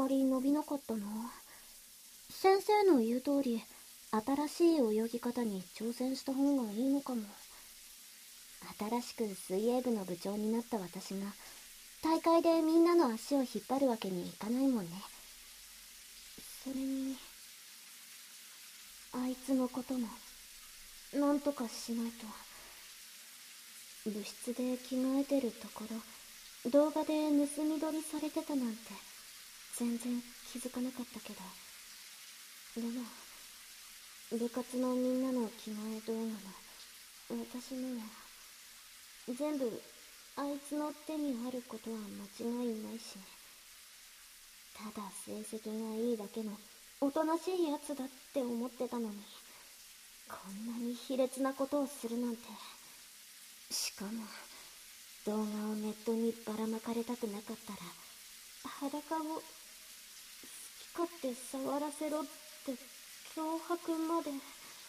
り伸びなかったな。先生の言う通り、新しい泳ぎ方に挑戦した方がいいのかも。新しく水泳部の部長になった私が、大会でみんなの足を引っ張るわけにいかないもんね。それに、あいつのことも、なんとかしないと。部室で着替えてるところ、動画で盗み撮りされてたなんて、全然気づかなかったけど。でも、部活のみんなの着替え動画も、私のも、全部、あいつの手にあることは間違いないし、ただ成績がいいだけの、おとなしいやつだって思ってたのに、こんなに卑劣なことをするなんて。しかも、動画をネットにばらまかれたくなかったら、裸を好き勝手触らせろって脅迫まで。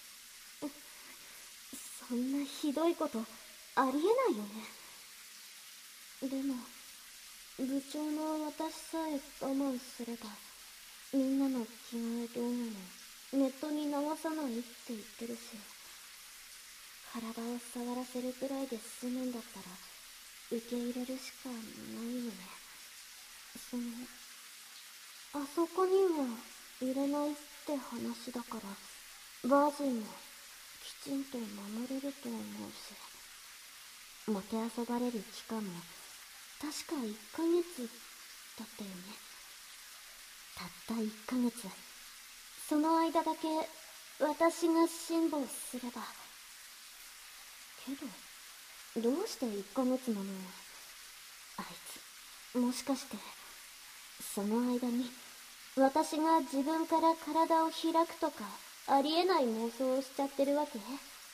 そんなひどいことありえないよね。でも部長の私さえ我慢すれば、みんなの着替え動画もネットに流さないって言ってるし、体を触らせるくらいで済むんだったら受け入れるしかないよね。あそこには入れないって話だから、バージンもきちんと守れると思うし、もてあそばれる期間も確か1ヶ月だったよね。たった1ヶ月。その間だけ私が辛抱すれば。けど、どうして1ヶ月なの？あいつ、もしかして、その間に、私が自分から体を開くとか、ありえない妄想をしちゃってるわけ？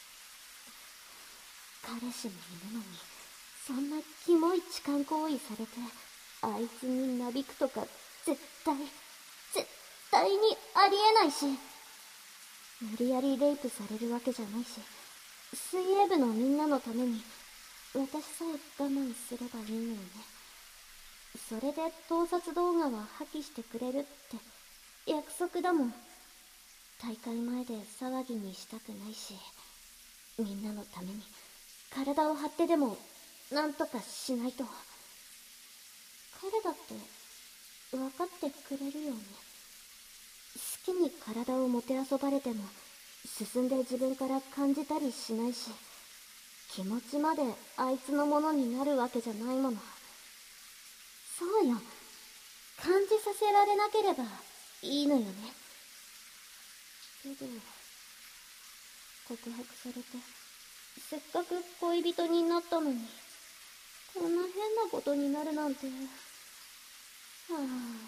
彼氏もいるのに、そんなキモい痴漢行為されて、あいつになびくとか、絶対にありえないし、無理やりレイプされるわけじゃないし、水泳部のみんなのために、私さえ我慢すればいいのよね。それで盗撮動画は破棄してくれるって約束だもん。大会前で騒ぎにしたくないし、みんなのために体を張ってでもなんとかしないと。彼だって分かってくれるよね。好きに体をもてあそばれても進んで自分から感じたりしないし、気持ちまであいつのものになるわけじゃないもの。そうよ、感じさせられなければいいのよね。けど告白されて、せっかく恋人になったのに、こんな変なことになるなんて。はあ、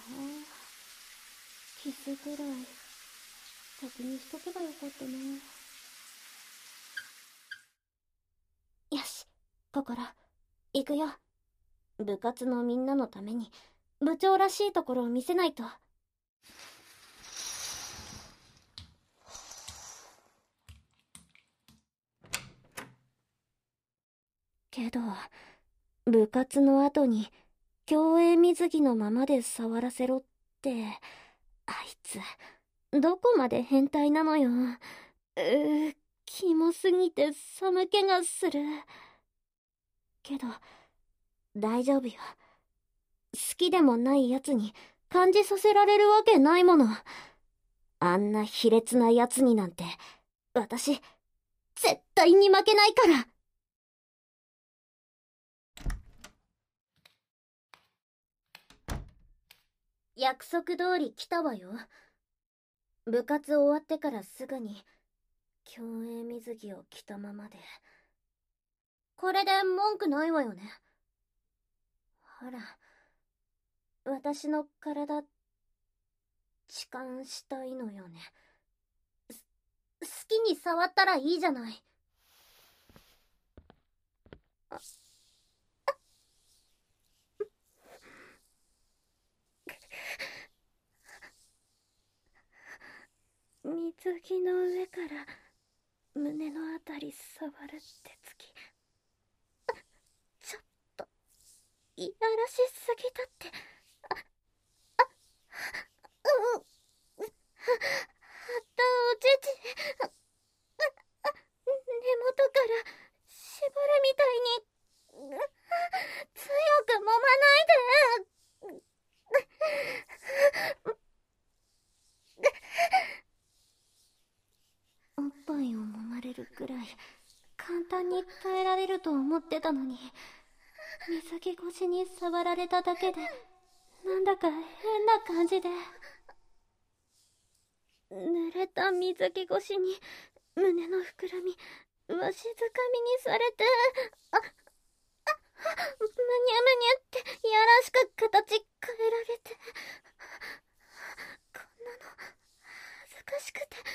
キスぐらい先にしとけばよかったな。よし、心、行くよ。部活のみんなのために部長らしいところを見せないと。けど部活の後に競泳水着のままで触らせろって、あいつどこまで変態なのよ。キモすぎて寒気がする。けど大丈夫よ。好きでもないやつに感じさせられるわけないもの。あんな卑劣なやつになんて私絶対に負けないから。約束通り来たわよ。部活終わってからすぐに競泳水着を着たままで。これで文句ないわよね。ほら、私の体痴漢したいのよね。好きに触ったらいいじゃない。水着の上から胸のあたり触るってつき、ちょっといやらしすぎだって。 くらい簡単に耐えられると思ってたのに、水着越しに触られただけでなんだか変な感じで。濡れた水着越しに胸の膨らみわしづかみにされて、むにゃむにゃっていやらしく形変えられて、こんなの恥ずかしくて、い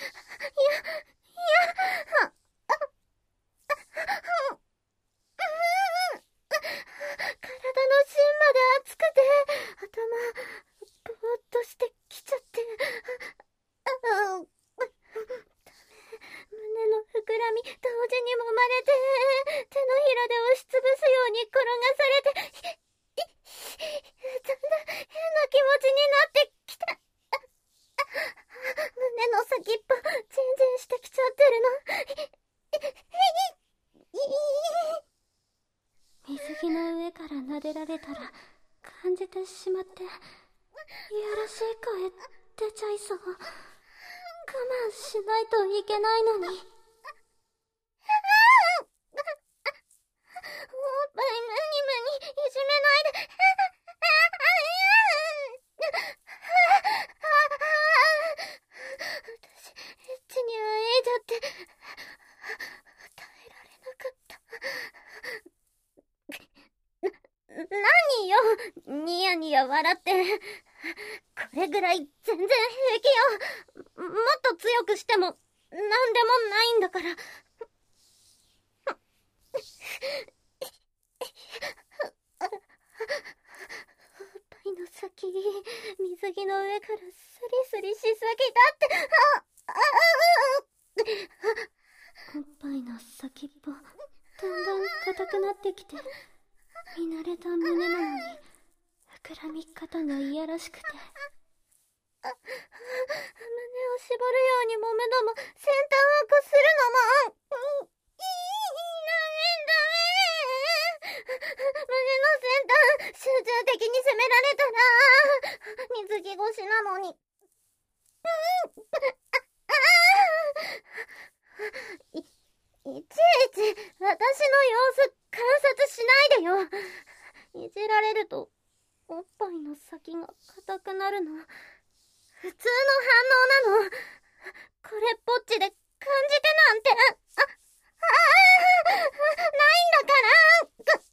や体の芯まで熱くて、頭ぼーっとしてきちゃって、胸の膨らみ同時に揉まれて、手のひらで押しつぶすように転がされて、だんだん変な気持ちになってきた。胸の先っぽチンチンしてきちゃってるの。水着の上から撫でられたら感じてしまって、いやらしい声出ちゃいそう。我慢しないといけないのに。おっぱいむにむにいじめないで。私エッチにあえいじゃって耐えられなかった。何よ、ニヤニヤ笑って。これぐらい全然平気よ。もっと強くしてもなんでもないんだから。おっぱいの先、水着の上からスリスリしすぎだって。おっぱいの先っぽだんだん硬くなってきて、見慣れた胸なのに膨らみ方がいやらしくて、胸を絞るように揉むのも先端をこするのも、ダメ。胸の先端集中的に攻められたら水着越しなのに。いちいち私の様子観察しないでよ。いじられるとおっぱいの先が硬くなるの普通の反応なの。これっぽっちで感じてなんてないんだから。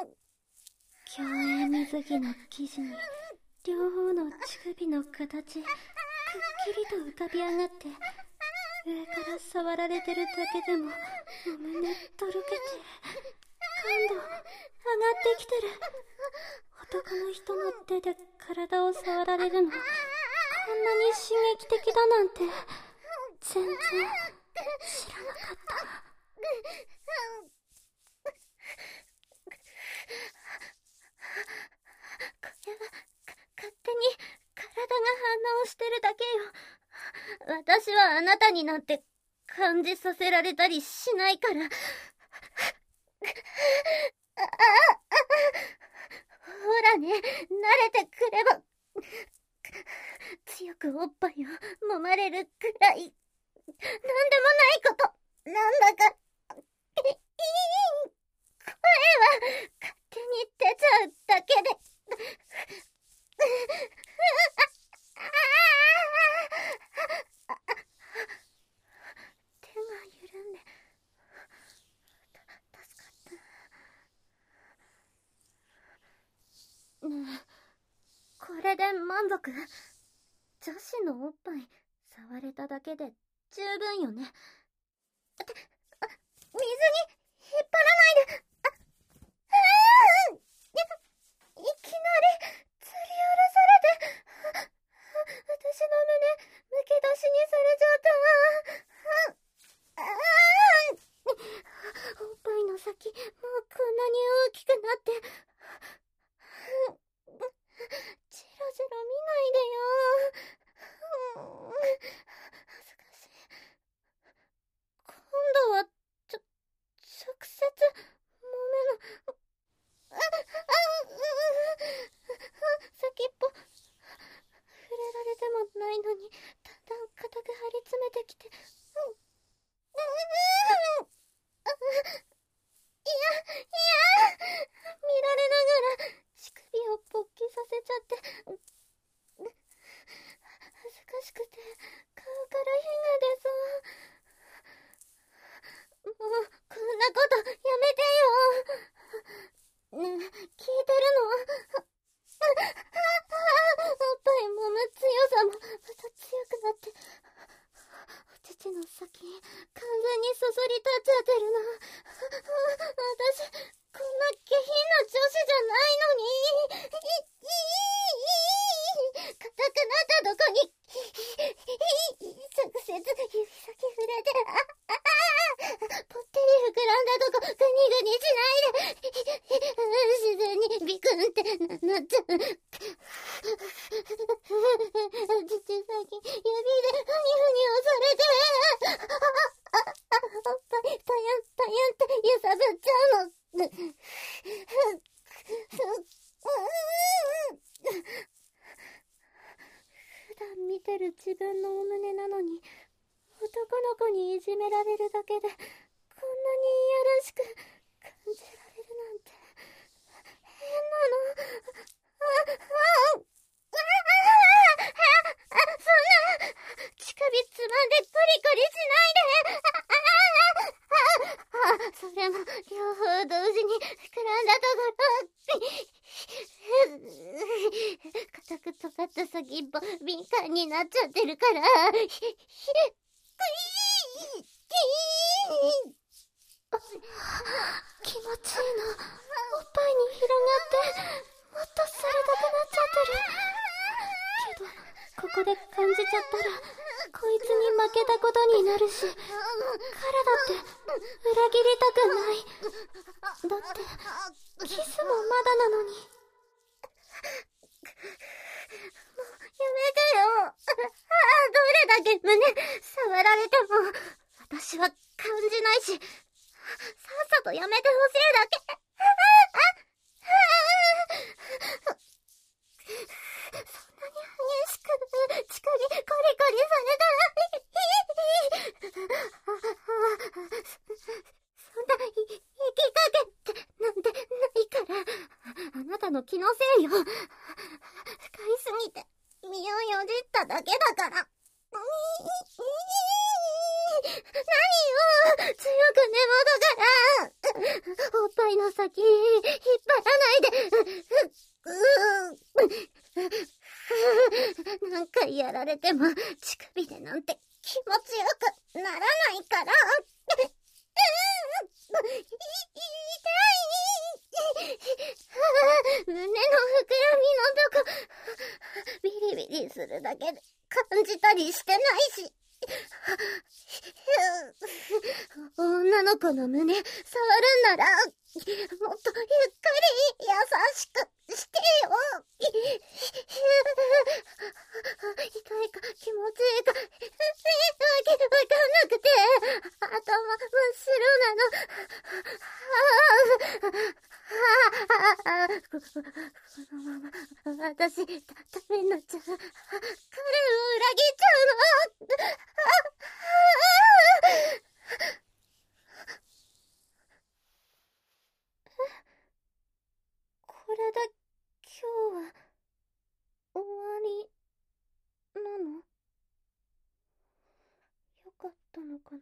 競泳水着の生地に両方の乳首の形くっきりと浮かび上がって、上から触られてるだけでもお胸とろけて感度上がってきてる。男の人の手で体を触られるのこんなに刺激的だなんて全然知らなかった。これは勝手に体が反応してるだけよ。私はあなたになんて感じさせられたりしないから。ほらね、慣れてくれば強くおっぱいを揉まれるくらいなんでもないことなんだか声は勝手に出ちゃうだけで手が緩んで助かった。ねえ、これで満足？女子のおっぱい触れただけで十分よね。水に引っ張らないで。いきなり吊り下ろされて私の胸むき出しにされちゃったわ。おっぱいの先もうこんなに大きくなってチロチロ見ないでよ。恥ずかしい。今度は直接揉むの。先っぽ触れられてもないのにだんだん硬く張り詰めてきて、 立っちゃってるの。私、こんな下品な女子じゃないのに。硬くなったとこに、直接指先触れて、ぽってり膨らんだとこ、グニグニしないで。自然にビクンってなっちゃう。父先、指でふにふに押されて、おっぱい、パヤンパヤンって揺さぶっちゃうの。普段見てる自分のお胸なのに、男の子にいじめられるだけで、こんなにいやらしく感じられるなんて、変なの。そんな、乳首つまんでコリコリしないで。それも、両方同時に膨らんだところ。硬く尖った先っぽ、敏感になっちゃってるから。気持ちいいの。おっぱいに広がって、もっとされたくなっちゃってる。けど、ここで感じちゃったら、こいつに負けたことになるし、彼だって裏切りたくない。だって、キスもまだなのに。もうやめてよ。どれだけ胸触られても、私は感じないし、さっさとやめてほしいだけ。そんなに激しく乳首コリコリされたら、そんな息かけってなんてないから、あなたの気のせいよ。不快すぎて身をよじっただけだから。何よ、強く根元からおっぱいの先引っ張らないで。なんかやられても乳首でなんて気持ちよくならないから。痛い。胸の膨らみのとこビリビリするだけで感じたりしてないし。女の子の胸触るんなら、もっとゆっくり優しくしてよ。痛いか気持ちいいかわかんなくて、頭真っ白なの。このまま私ダメになっちゃう。彼を裏切っちゃうの。これで今日は終わりなの？よかったのかな。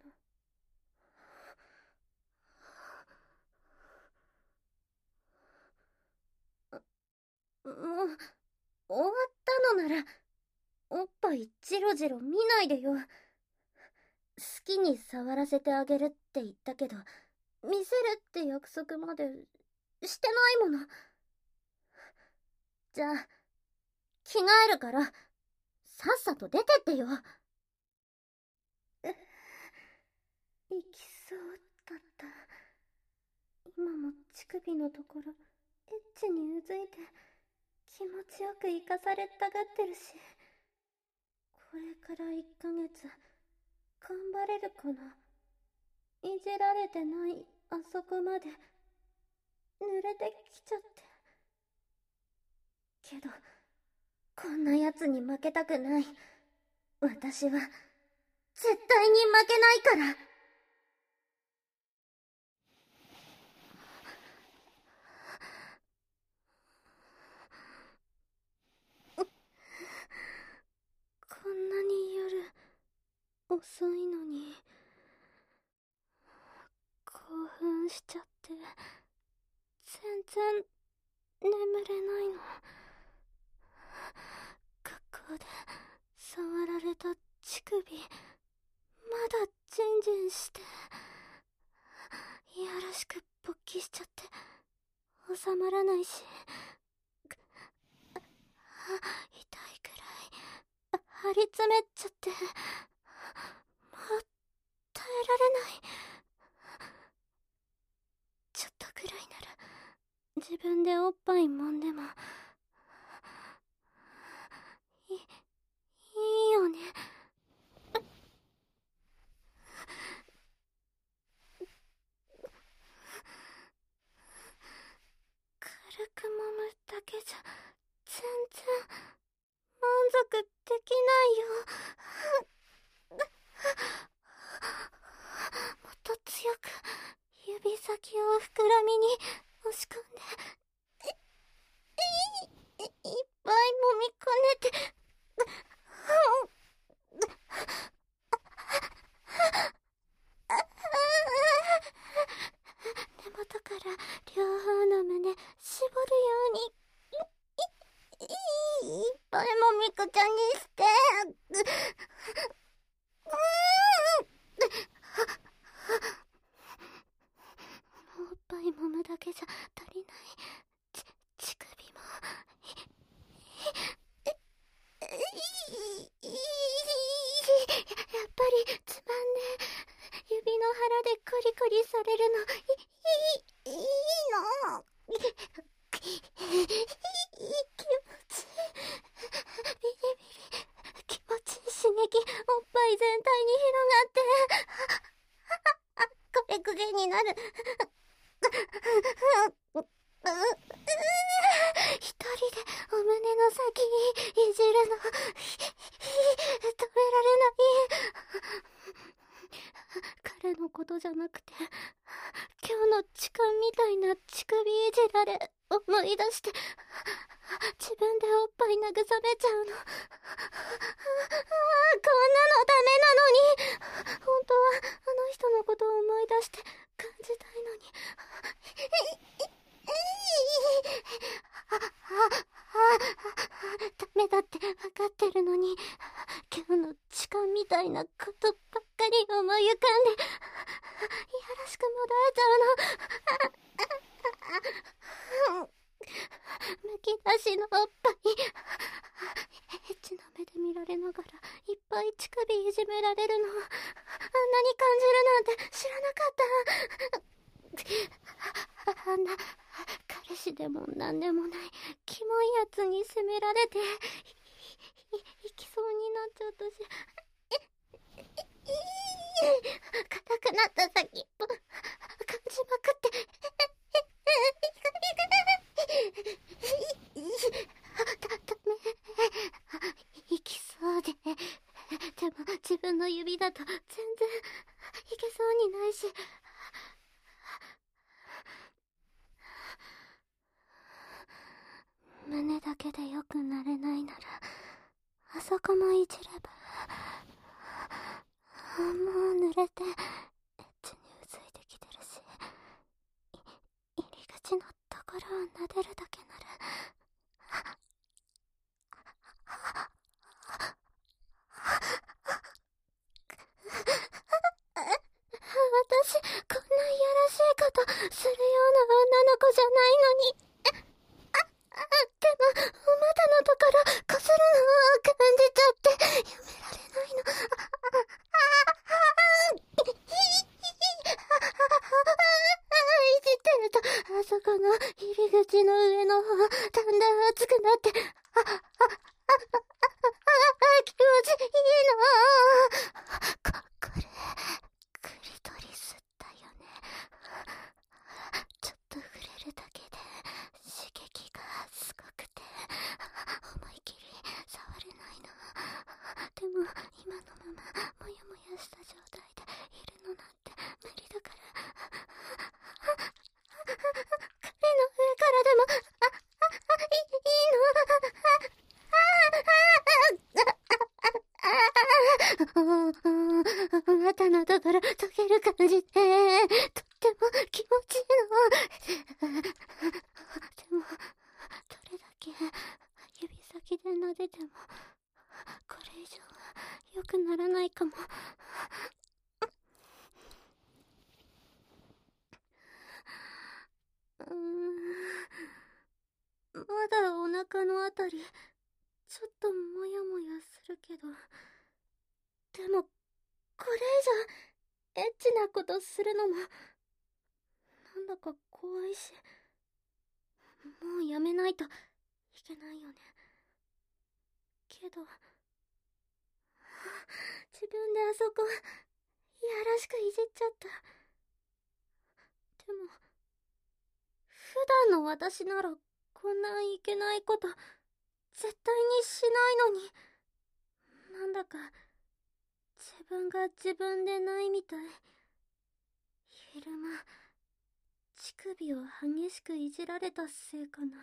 もう終わったのならおっぱいジロジロ見ないでよ。好きに触らせてあげるって言ったけど、見せるって約束までしてないもの。じゃあ着替えるからさっさと出てってよ。行きそうだった。今も乳首のところエッチにうずいて気持ちよく生かされたがってるし、これから1ヶ月頑張れるかな。いじられてないあそこまで濡れてきちゃって。けどこんな奴に負けたくない。私は絶対に負けないから。こんなに夜遅いのに興奮しちゃって全然眠れないの。学校で触られた乳首まだジンジンして。 しく勃起しちゃって収まらないし、痛いくらい張り詰めちゃって、もう耐えられない。ちょっとくらいなら自分でおっぱい揉んでもいいよね。軽く揉むだけじゃ全然満足できないよ。もっと強く指先を膨らみに押し込んで、いっぱい揉みこねて、根元から両方の胸絞るようにいっぱいもみくちゃにして、おっぱい揉むだけじゃ足りない。乳首もやっぱりつまんねえ。指の腹でコリコリされるのいいの。いい気持ちいい。ビリビリ気持ちいい刺激、おっぱい全体に広がって、これ癖になる。一人でお胸の先いじるの止められない。彼のことじゃなくて、今日の痴漢みたいな乳首いじられ思い出して、自分でおっぱい慰めちゃうの。こんなのダメなのに。本当はあの人のことを思い出して感じたいのに。ダメだって分かってるのに、今日の痴漢みたいなことばっかり思い浮かんで、いやらしくもだえちゃうの。むき出しのおっぱい、エッチな目で見られながらいっぱい乳首いじめられるの、あんなに感じるなんて知らなかった。あんな彼氏でもなんでもないキモいやつに責められていきそうになっちゃったし、硬くなった先っぽ感じまくって、ダメ、いきそうで、でも自分の指だと全然いけそうにないし、胸だけで良くなれないならあそこもいじれば。もう濡れてエッチにうずいてきてるし、入り口のところを撫でるだけなら。私こんないやらしいことするような女の子じゃないのに。でもお股のところこするのを感じちゃってやめられないの。いじってるとあそこの入り口の上の方だんだん熱くなって、気持ちいいの。これクリトリスだよね。ちょっと触れるだけで刺激がすごくて思い切り触れないの。でも今のままモヤモヤした状態でいるのなんて無理だから、彼の上からでもいいの。股のところ溶ける感じでとっても気持ちいいの。でもどれだけ指先で撫でてもこれ以上は良くならないかも。 腹のあたり、ちょっともやもやするけど。でも、これ以上、エッチなことするのも、なんだか怖いし、もうやめないといけないよね。けど、自分であそこ、いやらしくいじっちゃった。でも、普段の私なら、こんないけないこと、絶対にしないのに、なんだか、自分が自分でないみたい。昼間、乳首を激しくいじられたせいかな。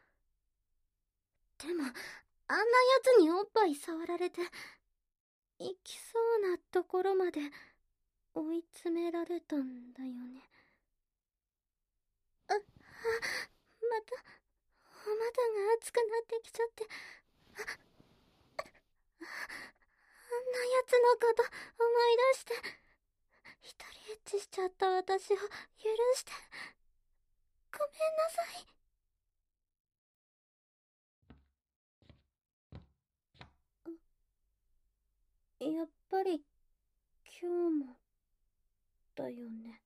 でも、あんなやつにおっぱい触られて、行きそうなところまで追い詰められたんだよね。また、お股が熱くなってきちゃって、あんなやつのこと思い出して、一人エッチしちゃった私を許して、ごめんなさい。やっぱり今日もだよね。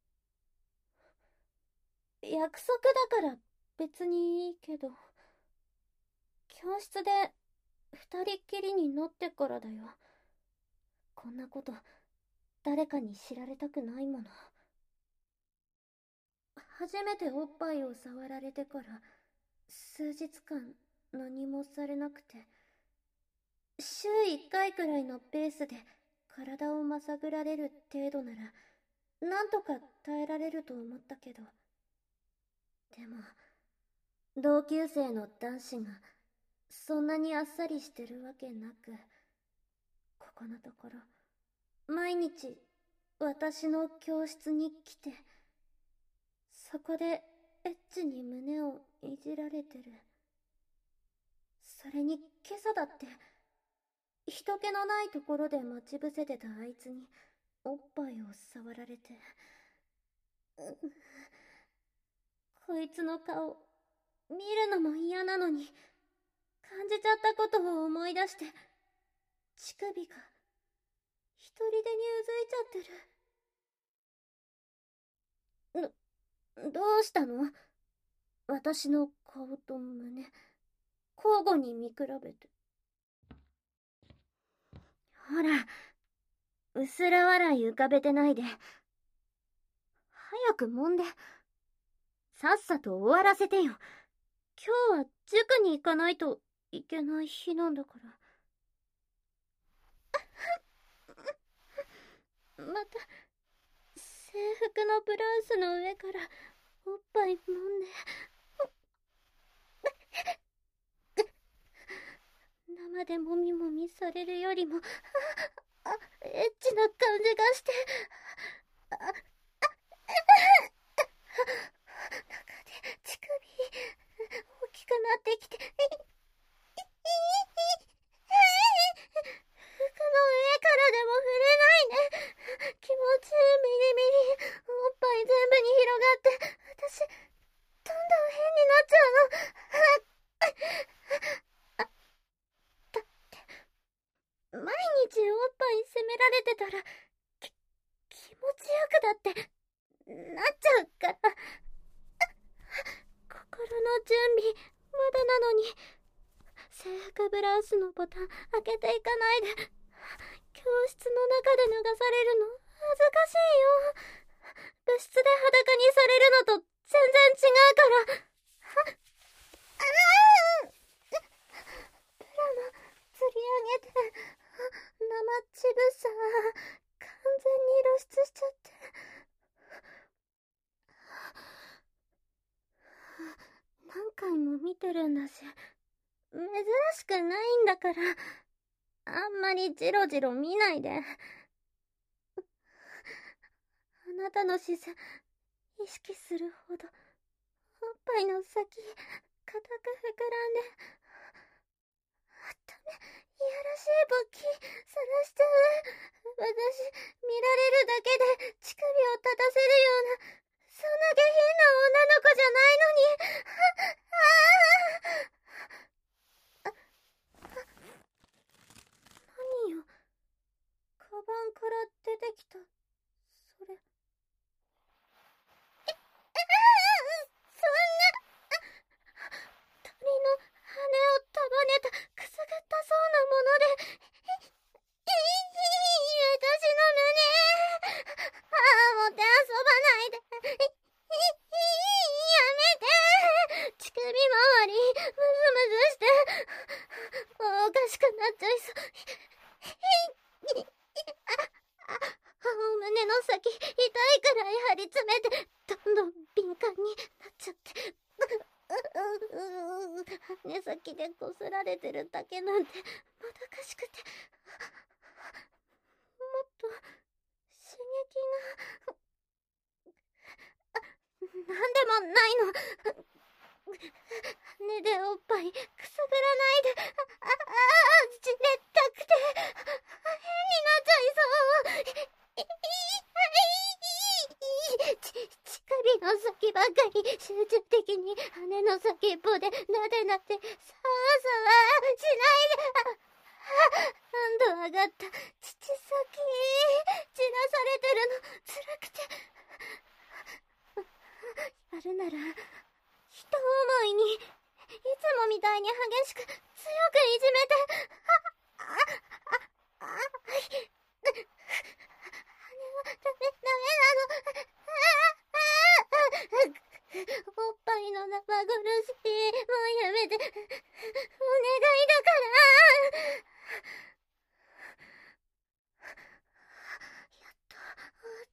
約束だから別にいいけど、教室で二人っきりになってからだよ。こんなこと誰かに知られたくないもの。初めておっぱいを触られてから数日間何もされなくて、週1回くらいのペースで体をまさぐられる程度ならなんとか耐えられると思ったけど、でも同級生の男子がそんなにあっさりしてるわけなく、ここのところ毎日私の教室に来て、そこでエッチに胸をいじられてる。それに今朝だって人気のないところで待ち伏せてたあいつにおっぱいを触られて、こいつの顔見るのも嫌なのに、感じちゃったことを思い出して乳首が一人でにうずいちゃってる。どうしたの？私の顔と胸、交互に見比べて。ほら、うすら笑い浮かべてないで。早く揉んで。さっさと終わらせてよ。今日は塾に行かないといけない日なんだから。また、制服のブラウスの上からおっぱい揉んで。生でもみもみされるよりも、エッチな感じがして、中で乳首大きくなってきて、服の上からでも触れないね。気持ちいいミリミリ、おっぱい全部に広がって、私、どんどん変になっちゃうの。だって、毎日おっぱい責められてたら、気持ちよくだって、なっちゃうから。心の準備、まだなのに、制服ブラウスのボタン開けていかないで、教室の中で流されるの恥ずかしいよ。部室で裸にされるのと全然違うから。プラモ釣り上げて、生乳房完全に露出しちゃって。何回も見てるんだし、珍しくないんだから、あんまりジロジロ見ないで。あなたの視線、意識するほど、おっぱいの先、固く膨らんで、ダメ、いやらしい勃起、さらしちゃう。私、見られるだけで乳首を立たせるような、そんな下品な女の子じゃないのに。 られてるだけなんてもどかしくて、もっと刺激が、なんでもないの。羽でおっぱいくすぐらないで、じれったくて、変になっちゃいそう。乳首の先ばかり集中的に羽の先っぽでなでなって、さわさわしないで。何度上がった乳先、散らされてるの辛くて。やるなら一思いに、いつもみたいに激しく強くいじめて、羽はダメなの。おっぱいの生殺し、もうやめて、お願いだから。やっと終わった。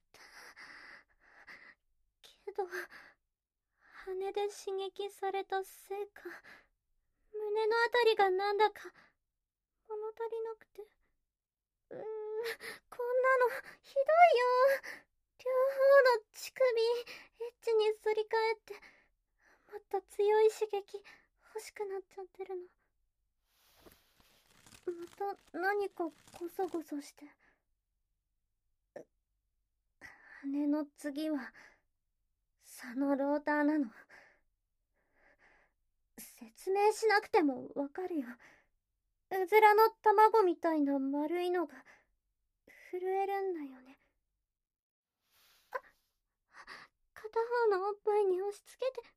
けど、羽で刺激されたせいか、胸のあたりがなんだか物足りなくて。こんなのひどいよ。両方の乳首、エッチに反り返って、もっと強い刺激欲しくなっちゃってるの。また何かゴソゴソして。羽の次はそのローターなの。説明しなくてもわかるよ。うずらの卵みたいな丸いのが震えるんだよね。片方のおっぱいに押し付けて。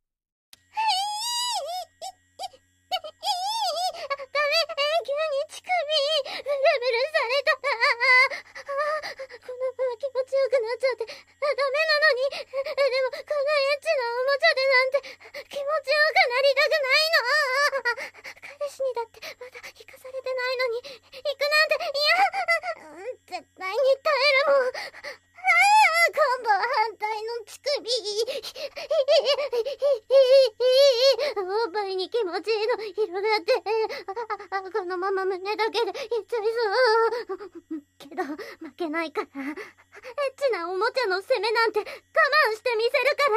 ダメ、急に乳首ブルブルされた。このまま気持ちよくなっちゃって、ダメなのに。でもこのエッチなおもちゃでなんて気持ちよくなりたくないの。彼氏にだってまだ引かされてないのに、行くなんて、いや、絶対に耐えるもん。今度は反対の乳首。おっぱいに気持ちいいの広がって、このまま胸だけでいっちゃいそう。けど負けないから、エッチなおもちゃの攻めなんて我慢してみせるから。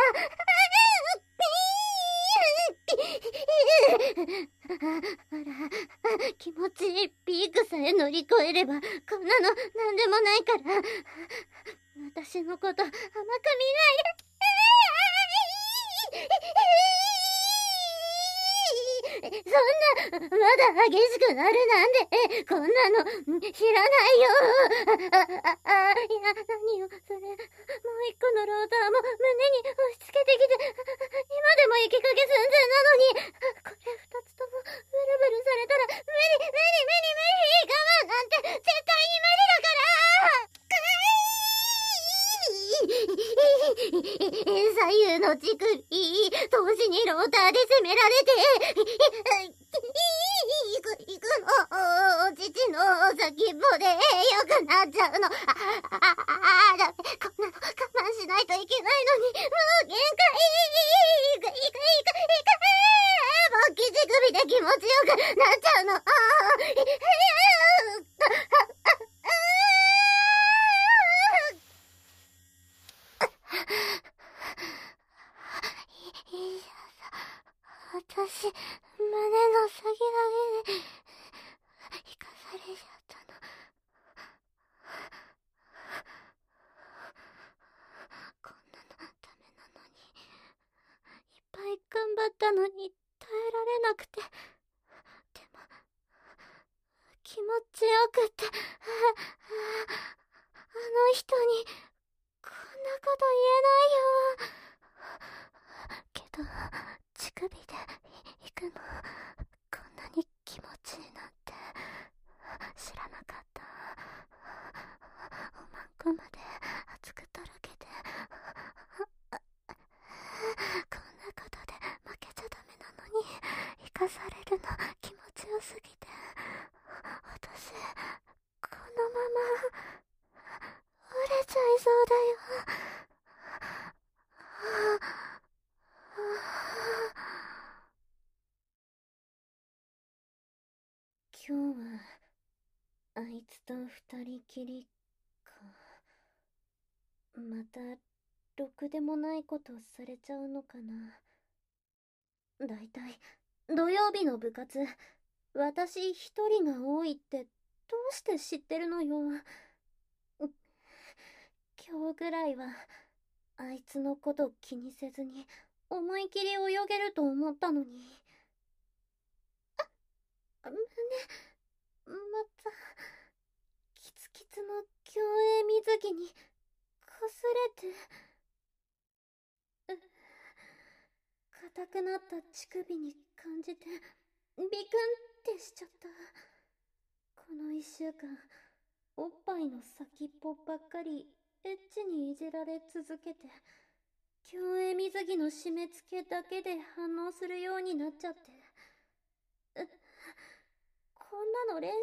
ほら、気持ちいいピークさえ乗り越えれば、こんなのなんでもないから。私のこと甘く見ないで。そんな、まだ激しくなるなんて、こんなの、知らないよ。いや、何よ、それ。もう一個のローターも胸に押し付けてきて、今でも息かけ寸前なのに、これ二つとも、ブルブルされたら、無理、我慢なんて、絶対に無理だから。左右の乳首、同時にローターで攻められて、行くの、お乳の先っぽで良くなっちゃうの。ダメ、こんなの我慢しないといけないのに、もう限界。もう乳首で気持ちよくなっちゃうの。私、胸の先だけで、引かされちゃったの。こんなのダメなのに。いっぱい頑張ったのに耐えられなくて。でも、気持ちよくて、の人に、こんなこと言えないよ。けど、乳首で行くの、こんなに気持ちいいなんて、知らなかった。おまんこまで熱くとろけて、こんなことで負けちゃダメなのに、生かされるの気持ちよすぎて、私、このまま、折れちゃいそうだよ。 いつと二人きりか。またろくでもないことされちゃうのかな。だいたい土曜日の部活、私一人が多いってどうして知ってるのよ。今日ぐらいはあいつのこと気にせずに思い切り泳げると思ったのに。胸、またキツキツの競泳水着にこすれて、硬くなった乳首に感じてビクンってしちゃった。この一週間おっぱいの先っぽばっかりエッチにいじられ続けて、競泳水着の締め付けだけで反応するようになっちゃって、こんなの練習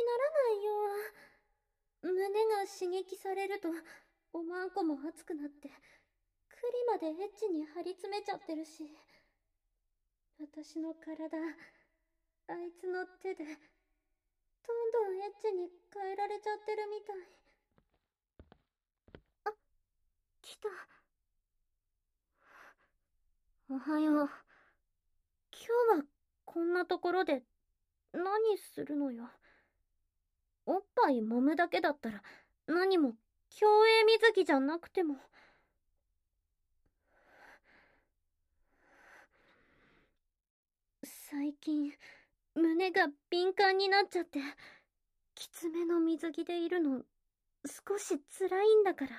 にならないよ。胸が刺激されるとおまんこも熱くなって栗までエッチに張り詰めちゃってるし、私の体あいつの手でどんどんエッチに変えられちゃってるみたい。あ、来た。おはよう。今日はこんなところで何するのよ。おっぱい揉むだけだったら何も競泳水着じゃなくても。最近胸が敏感になっちゃって、きつめの水着でいるの少し辛いんだから。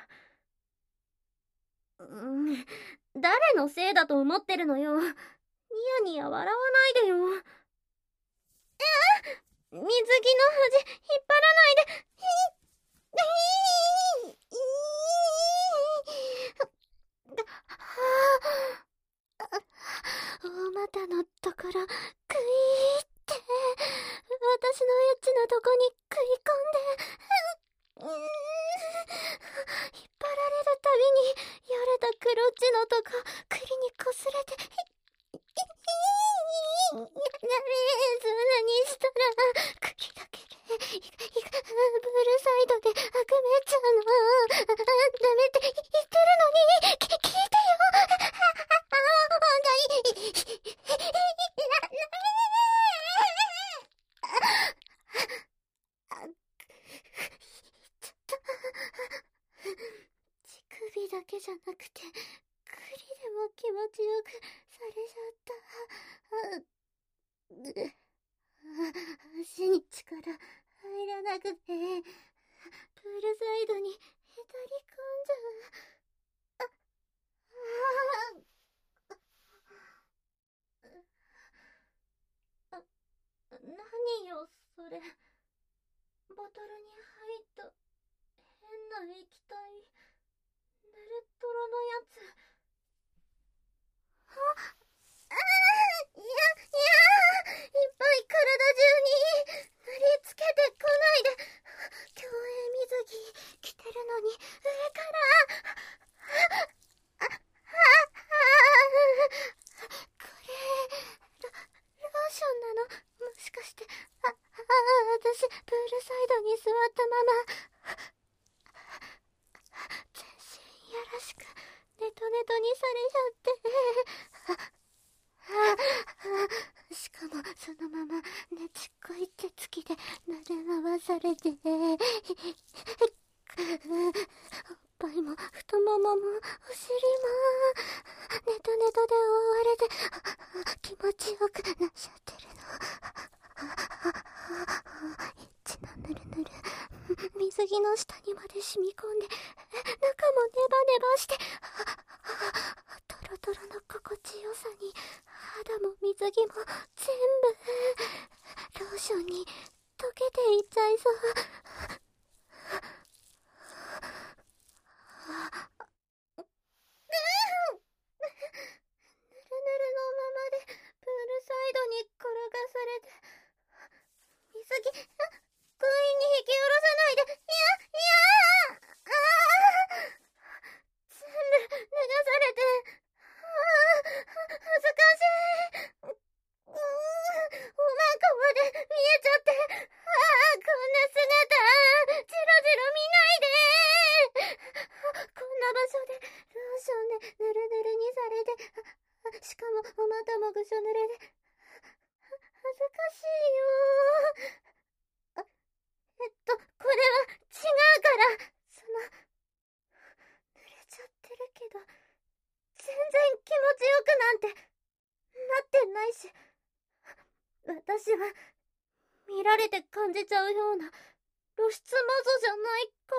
誰のせいだと思ってるのよ。ニヤニヤ笑わないでよ。水着の端引っ張らないで。大股のところクイーって私のエッチなとこに食い込んで、引っ張られるたびによれたクロッチのとこ栗にこすれて、そんなにしたら栗だけでブルサイドであくめっちゃうの。ダメって言ってるのに聞いてよ。乳首だけじゃなくて栗でも気持ちよくされちゃった。足に力入らなくてプールサイドにへたり込んじゃう。何よそれ。ボトルに入った変な液体、ぬるっとろのやつ。いっぱい体中に塗りつけてこないで。競泳水着着てるのに上からこれローションなのもしかして。私プールサイドに座ったまま全身よろしくネトネトにされちゃって、しかもそのままねちっこい手つきで撫で回されて、おっぱいも太もももお尻もネトネトで覆われて気持ちよくなっちゃってるの。エッチなぬるぬる水着の下にまで染み込んで、中もネバネバして、トロトロの心地よさに肌も水着も全部ローションに溶けていっちゃいそう。ぬるぬるのままでプールサイドに転がされて、水着強引に引き下ろさないで。全部脱がされて、恥ずかしい。おまんこまで見えちゃって、こんな姿しかもお股もぐしょ濡れで、恥ずかしいよ。これは違うから、濡れちゃってるけど、全然気持ちよくなんて、なってないし、私は、見られて感じちゃうような、露出魔女じゃないから。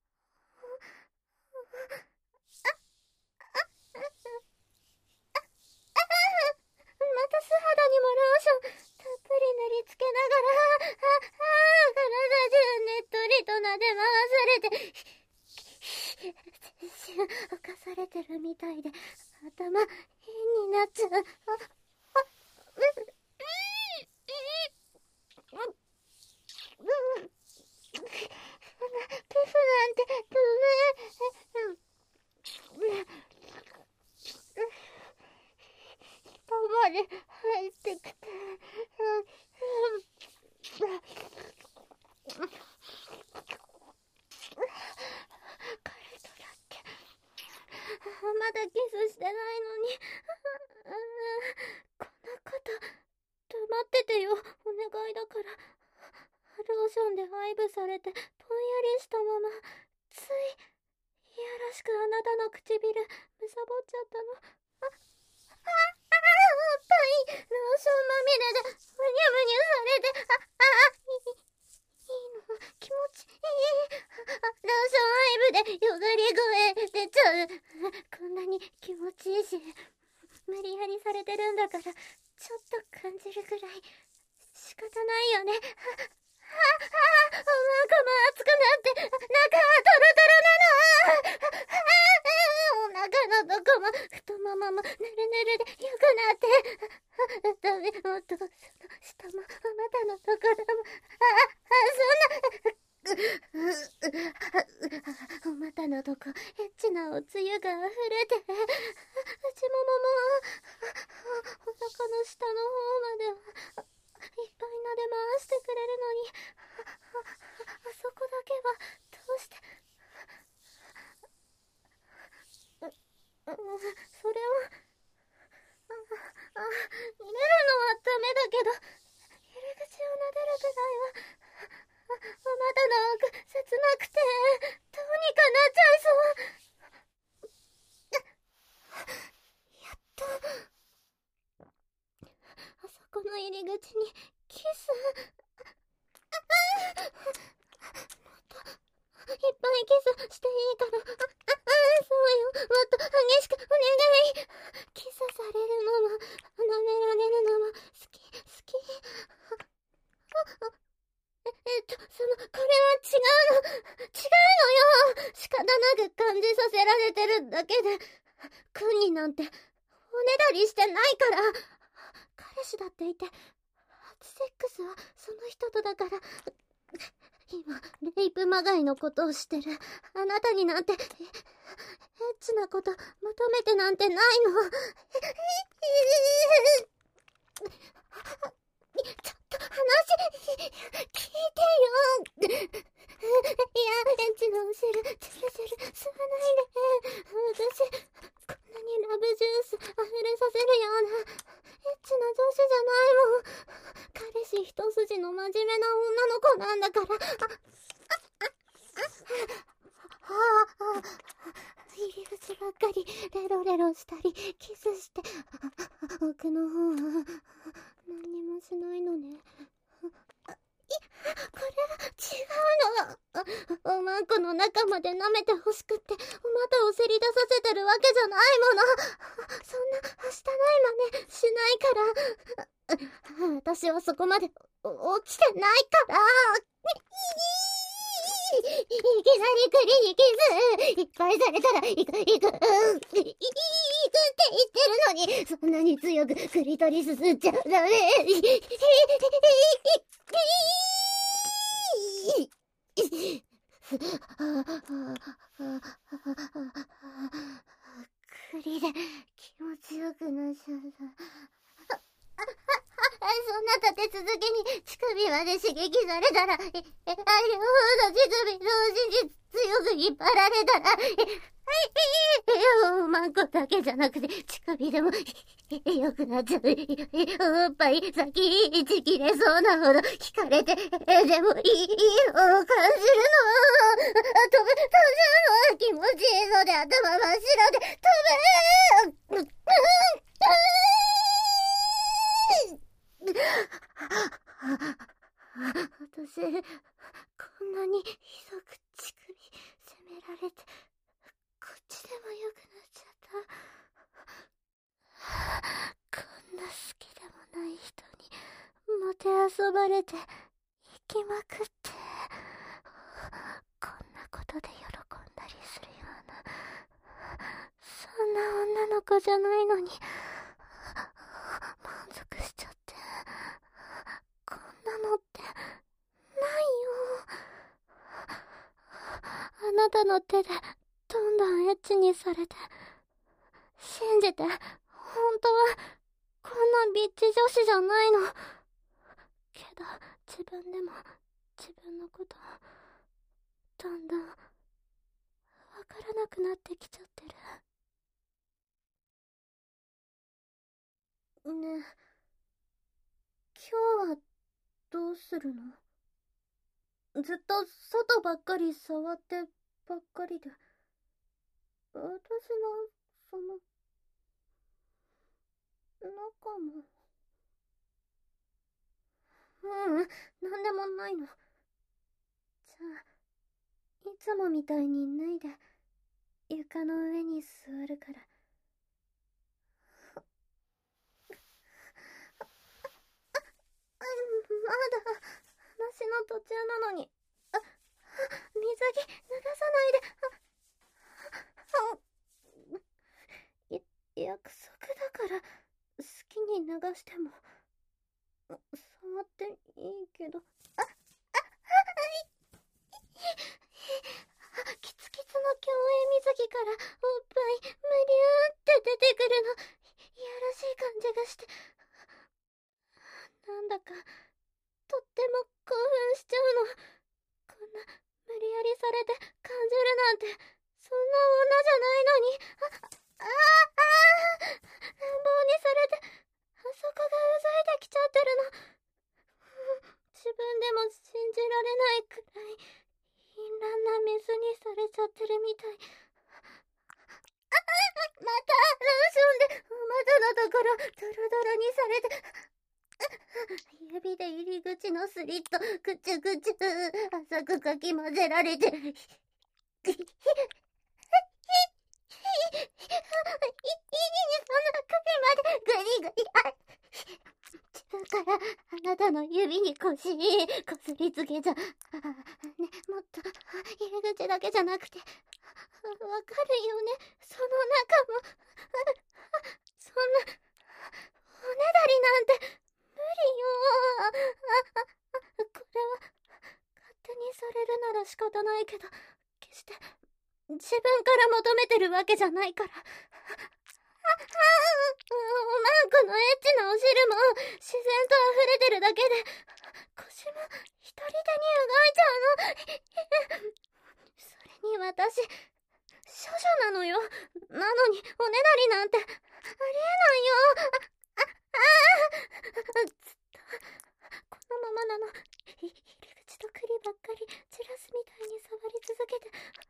また素肌にもローション、たっぷり塗りつけながら、体中ねっとりと撫で回されて、全身犯されてるみたいで、頭変になっちゃう。皮膚なんて下まで入ってきて、彼とだっけ、まだキスしてないのに、こんなこと黙っててよ、お願いだから。ローションで愛撫されてぼんやりしたまま、ついいやらしくあなたの唇むさぼっちゃったの。パイン、ローションまみれでむにゅむにゅされて、いいの、気持ちいい。ローション愛撫でよがり声出ちゃう。こんなに気持ちいいし、無理やりされてるんだから、ちょっと感じるくらい仕方ないよね。お腹も熱くなって、中はトロトロなの。お腹のどこも太もももぬるぬるでよくなって、ダメ、もっとその下もお股のところも、そんなお股のとこエッチなおつゆが溢れて、内もももお腹の下の方まではいっぱい撫で回してくれるのに、あそこだけはどうして、それを入れるのはダメだけど、入り口を撫でるくらいは、お股の奥切なくてどうにかなっちゃいそう。やっとあそこの入り口にキス。もっといっぱいキスしていいから。そうよ、もっと激しくお願い。キスされるのも舐められるのも好き。これは違うのよ。仕方なく感じさせられてるだけで、君になんておねだりしてないから。彼氏だっていて、初セックスはその人とだから。今、レイプまがいのことをしてるあなたになんて、エッチなこと求めてなんてないの。ちょっと話、聞いてよ。いや、エッチの後ろ、チュルチュル、吸わないで。私、こんなにラブジュース溢れさせるような、エッチな女子じゃないもん。彼氏一筋の真面目な女の子なんだから。入り口ばっかりレロレロしたりキスして、奥の方は何にもしないのね。これは違うの。おまんこの中まで舐めてほしくってお股をせり出させてるわけじゃないもの。そんなはしたない真似しないから。私はそこまで落ちてないから。いきなりクリにキスいっぱいされたら行くって言ってるのに、そんなに強くクリトリス吸っちゃダメ。クリで気持ちよくなっちゃった。そんな立て続けに乳首まで刺激されたら、両方の乳首同時に強く引っ張られたら、 マンコだけじゃなくて、乳首でも、良くなっちゃう。おっぱい、先、ちぎれそうなほど、惹かれて、でも、いい方を感じるの。飛ぶの気持ちいいので、頭真っ白で、飛ぶ私、こんなにひどく乳首責められて、こっちでも良くなっちゃった。こんな好きでもない人にもてあそばれて生きまくって、こんなことで喜んだりするような、そんな女の子じゃないのに満足しちゃって、こんなのってないよ。あなたの手でどんどんエッチにされて、信じて、本当はこんなビッチ女子じゃないの。けど自分でも自分のことどんどんわからなくなってきちゃってる。ねえ、今日はどうするの？ずっと外ばっかり触ってばっかりで、私のその中も。なんでもないの。じゃあ、いつもみたいに脱いで床の上に座るから。まだ話の途中なのに。水着脱がさないで。約束だから好きに脱がしても触っていいけど。キツキツの競泳水着からおっぱいむりゅーって出てくるの、いやらしい感じがして、なんだかとっても興奮しちゃうの。こんな無理やりされて感じるなんて、そんな女じゃないのに。乱暴にされて、あそこがうざいできちゃってるの。自分でも信じられないくらい淫乱な水にされちゃってるみたい。またローションでお股のところドロドロにされて、指で入り口のスリットくちゅくちゅ浅くかき混ぜられて、その首までグリグリ。自分からあなたの指にこすりつけちゃ。ね、もっと入り口だけじゃなくて、わかるよね、その中も。そんなおねだりなんて無理よ。これは勝手にされるなら仕方ないけど、決して自分から求めてるわけじゃないから。マンコのエッチなお汁も自然と溢れてるだけで、腰も一人でに動いちゃうの。それに私、処女なのよ。なのにおねだりなんてありえないよ。ずっとこのままなの。入り口と栗ばっかり散らすみたいに触り続けて、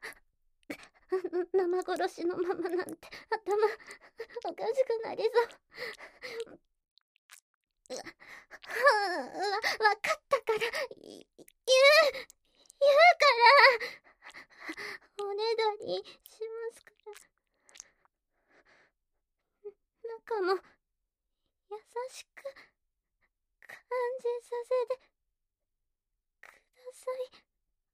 生殺しのままなんて頭おかしくなりそう。わかったから言うからおねだりしますから。中も優しく感じさせてください。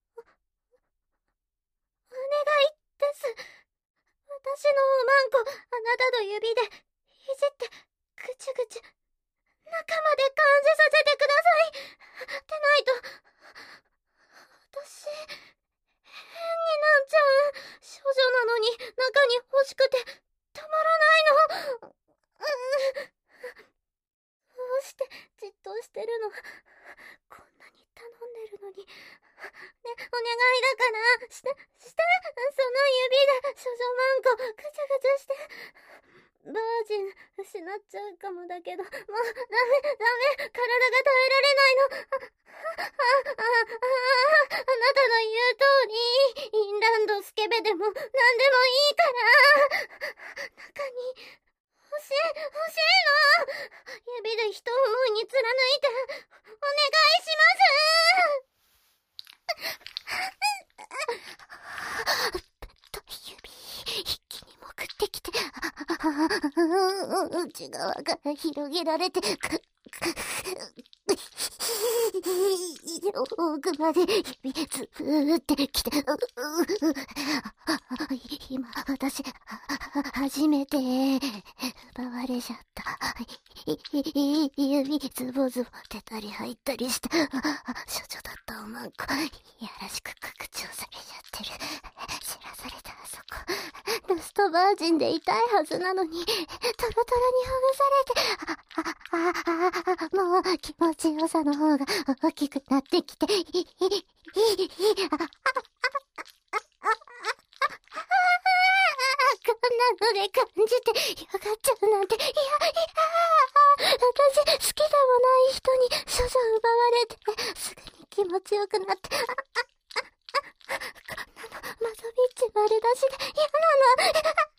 お願いです。私のおまんこ、あなたの指でいじってぐちゅぐちゅ中まで感じさせてください。でないと私変になっちゃう。少女なのに中に欲しくてたまらないの。どうしてじっとしてるの？こんなに頼んでるのに。ね、お願いだから、して、その指で、少女マンコ、ぐちゃぐちゃして。バージン、失っちゃうかもだけど、もう、ダメ、体が耐えられないの。あなたの言う通り、インランドスケベでも、なんでもいいから。中に、欲しいの。指で人思いに貫いて、お願いします。指、一気に潜ってきて、内側から広げられて、奥まで指つぶってきて、今、私、初めて、奪われちゃった。指ズボズボ出たり入ったりして、処女だったおまんこ、いやらしく拡張されちゃってる。知らされたあそこ。ラストバージンで痛いはずなのに、トロトロにほぐされて、もう気持ちよさの方が大きくなってきて、こんなので感じてよがっちゃうなんて、私好きでもない人に少女奪われて、すぐに気持ちよくなって、こんなの、マゾビッチ丸出しで嫌なの。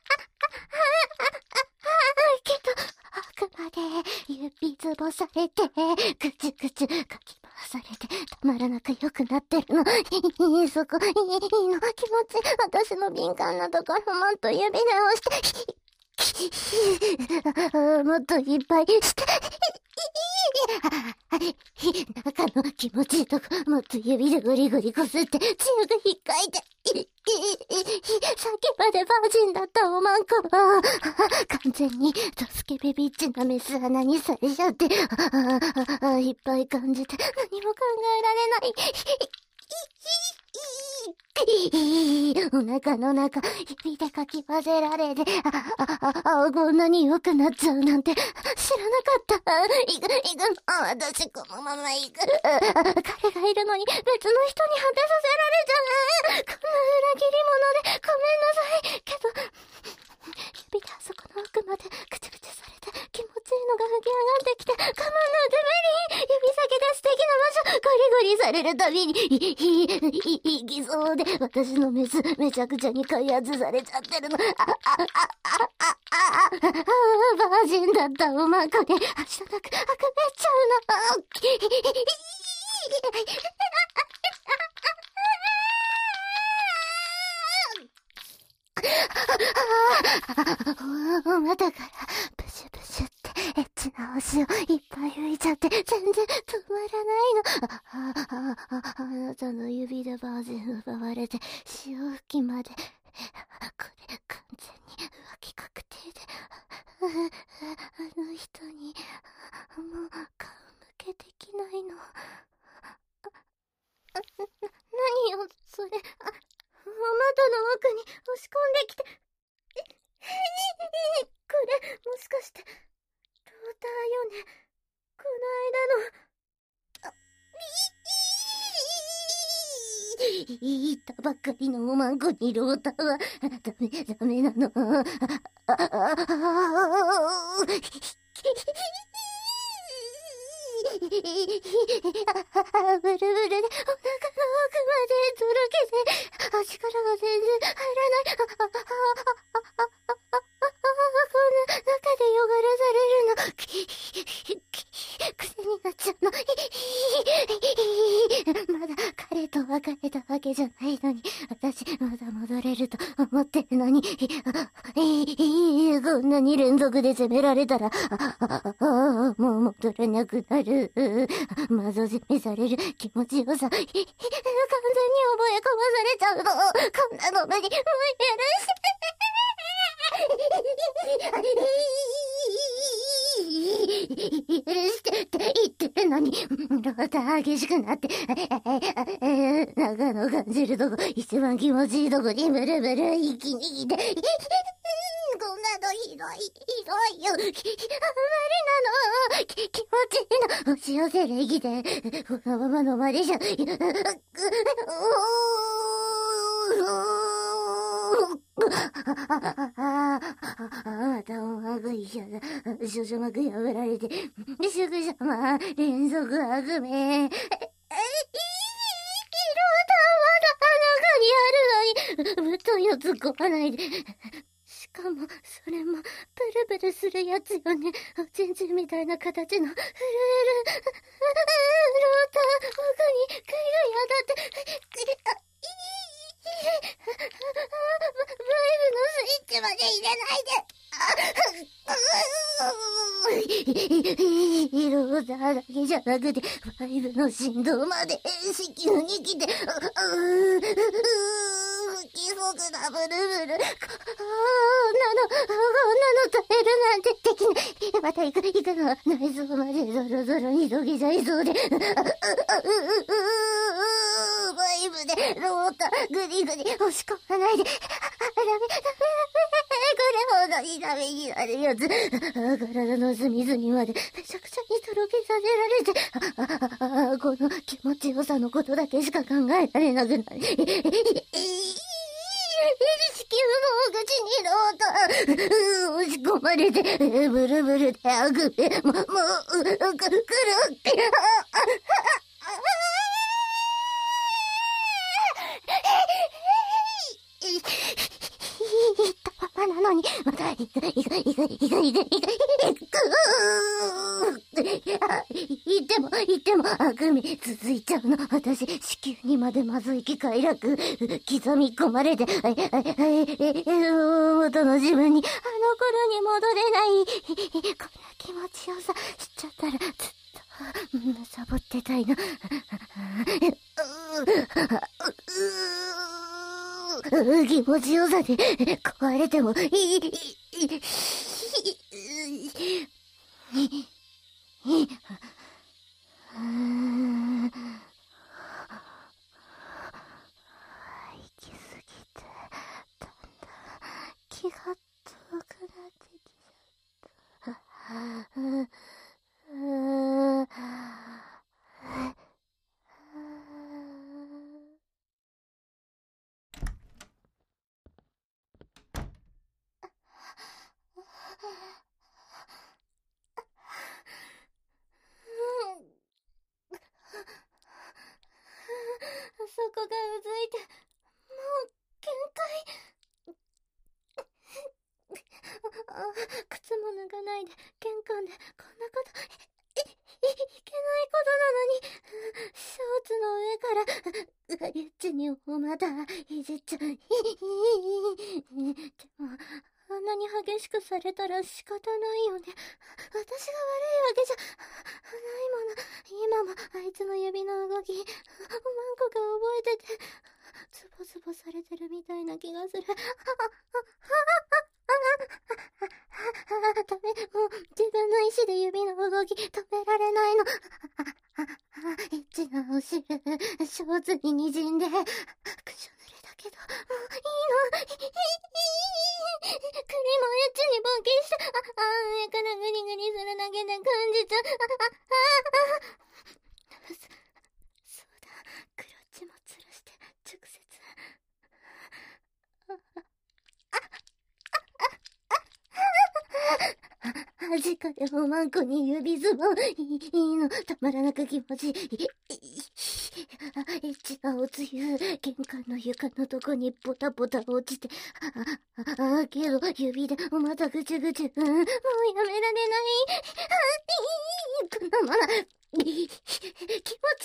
けど、奥まで指ズボされて、ぐちゅぐちゅかき回されて、たまらなく良くなってるの。そこ、いいの、気持ち、私の敏感なところもっと指で押して、もっといっぱいして、中の気持ちいいとこ、もっと指でゴリゴリこすって、強く引っかいて、さっきまでバージンだったおまんこは、完全にドスケベビッチなメス穴にされちゃって、いっぱい感じて何も考えられない。お腹の中、指でかき混ぜられて、こんなに良くなっちゃうなんて、知らなかった。行く、私このまま行く。彼がいるのに別の人に果てさせられちゃう。こんな裏切り者で、ごめんなさい。けど、指であそこの奥まで、ぐちぐちされて、気持ちいいのが吹き上がってきて、我慢のために、指先で素敵な場所、ゴリゴリされるたびに、いきそうで、私のメス、めちゃくちゃに開発されちゃってるの。バージンだったおまんこで、足のなく、めっちゃうの。お股からプシュプシュってエッチな星をいっぱい吹いちゃって全然止まらないの。あなたの指でバージン奪われて潮吹きまで。これ完全に浮気確定で。あの人にもう顔向けできないの。何よそれ。お股の奥に押し込んできて。これ、もしかして、ローターよね。この間の。言ったばっかりのおまんこにローターは、ダメなの。ブルブルでお腹の奥までとろけて、力が全然入らない。こんな中でよがらされるの。癖になっちゃうの。まだ彼と別れたわけじゃないのに、私まだ戻れると思ってるのに、こんなに連続で責められたら、もう戻れなくなる。まぞ責めされる気持ちよさ、完全に覚え込まされちゃうの。こんなの無理、もう許して。許してって言ってるのに、ローター激しくなって、中の感じるとこ、一番気持ちいいとこにブルブル一気に来て、ここんなのひどいよ。無理なの。気持ちいいの。押し寄せる息で、このまま飲まれちゃう。また音楽一緒だ。少女膜破られて、宿様、連続悪夢。中にあるのに、布団を突っ込まないで。しかも、それも、ブルブルするやつよね。おちんちんみたいな形の、震える、ローター、奥に、杭が当たって、バイブのスイッチまで入れないで。ローターだけじゃなくて、バイブの振動まで、子宮に来て、不規則なブルブル。こんなの耐えるなんてできない。また行くの。内臓までゾロゾロに溶けちゃいそうで。バイブでローターグリグリ押し込まないで。ダメ。これほどにダメになるやつ。体の隅々までめちゃくちゃにとろけさせられて。この気持ちよさのことだけしか考えられなくなる。子宮の口にローター、押し込まれて、ブルブルであぐれ、もう、くるって、ったままなのに、また、行く。行っても、あくび続いちゃうの。私、子宮にまでまずいき快楽、刻み込まれて、元の自分に、あの頃に戻れない、こんな気持ちよさ、しちゃったら、ずっと、サボってたいの。気持ちよさで壊れても息すぎてだんだん気が遠くなってきちゃった。そこがうずいて、もう限界。靴も脱がないで玄関でこんなこといけないことなのに、ショーツの上からエッチにまたいじっちゃう。でもあんなに激しくされたら仕方ないよね。私が悪いわけじゃないもの。今もあいつの指の動き、マンコが覚えてて、ズボズボされてるみたいな気がする。ダメ、もう自分の意志で指の動き止められないの。エッチなお汁、ショーツに滲んで、くしょ濡れだけど、もういいの。栗もエッチに冒険した。上からグリグリするだけで感じちゃう。そうだ、クロッチも吊るして、直接。恥かでもマンコに指ズボン。いいの、たまらなく気持ちいい。エッチなおつゆ、玄関の床のとこにポタポタ落ちて。けど、指でまたぐちゅぐちゅ。もうやめられない。このまま、気持ちよくなる。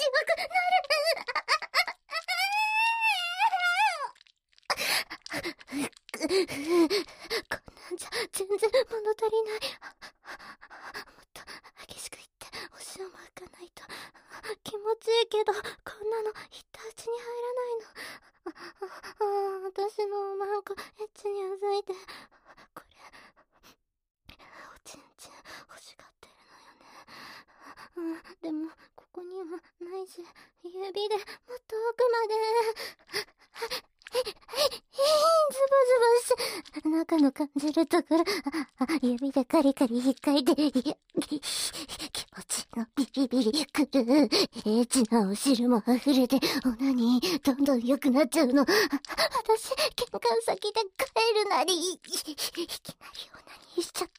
こんなんじゃ全然物足りない。もっと激しく言ってお塩も拭かないと。気持ちいいけどこんなの言ったうちに入らないの。私のマンコエッチにうずいて、これおちんちん欲しがってるのよね。でもここにはないし、指でもっと奥まで。ズボブス、中の感じるところ、指でカリカリ引っかいて、気持ちのビリビリくる。エッチなお汁も溢れて、オナニー、どんどん良くなっちゃうの。私、玄関先で帰るなり、いきなりオナニーしちゃって、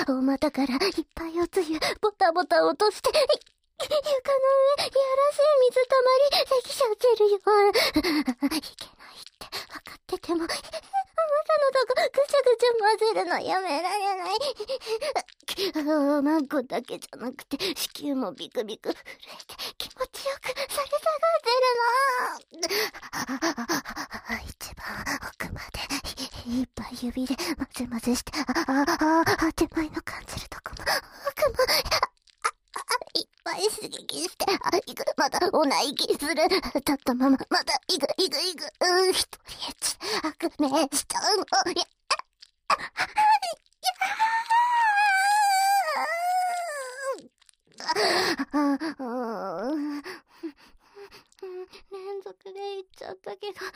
お股からいっぱいおつゆ、ボタボタ落として、床の上、いやらしい水たまり、できちゃってるよ。いけないって分かってても、あなたのとこぐちゃぐちゃ混ぜるのやめられない。マンコだけじゃなくて、子宮もビクビク震えて気持ちよくされ下がってるの。一番奥までいっぱい指で混ぜ混ぜして、手前の感じるとこも、奥も、いっぱい刺激して、まだおな息する。立ったまま、まだ、一人エッチ、悪名しちゃうの。連続で言っちゃったけど、ダメ、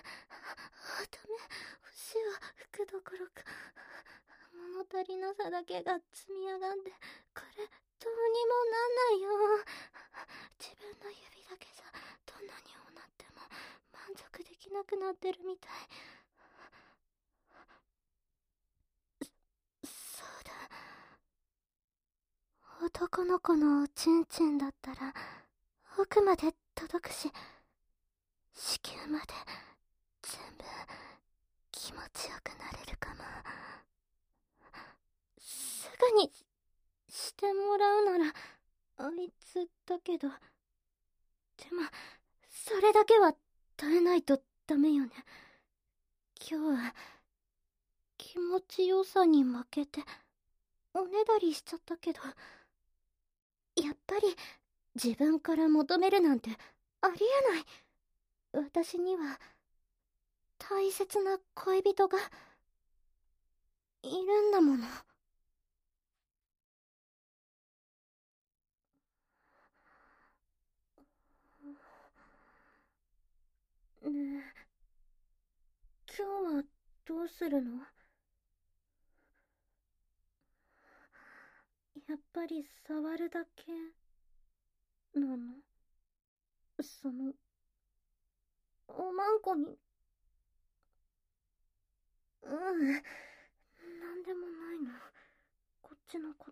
節は吹くどころか、物足りなさだけが積み上がって、これ、どうにもなんないよ。自分の指だけじゃ、どんなにもなっても、満足できなくなってるみたい。そうだ。男の子のおちんちんだったら、奥まで届くし、子宮まで全部気持ちよくなれるかも。すぐにしてもらうならあいつだけど、でもそれだけは耐えないとダメよね。今日は気持ちよさに負けておねだりしちゃったけど、やっぱり自分から求めるなんてありえない。私には大切な恋人がいるんだもの。ねえ、今日はどうするの？やっぱり触るだけなの？おまんこに。なんでもないの。こっちのこと。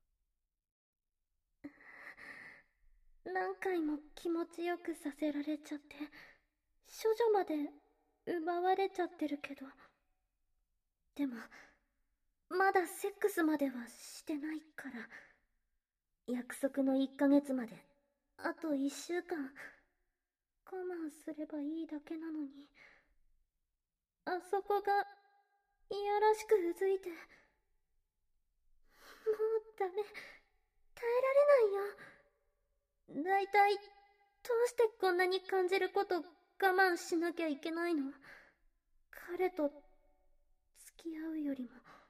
何回も気持ちよくさせられちゃって、処女まで奪われちゃってるけど。でも、まだセックスまではしてないから。約束の1ヶ月まで、あと1週間、我慢すればいいだけなのに。あそこが、いやらしくうずいて。もうダメ。耐えられないよ。だいたい、どうしてこんなに感じること我慢しなきゃいけないの？彼と付き合うよりも、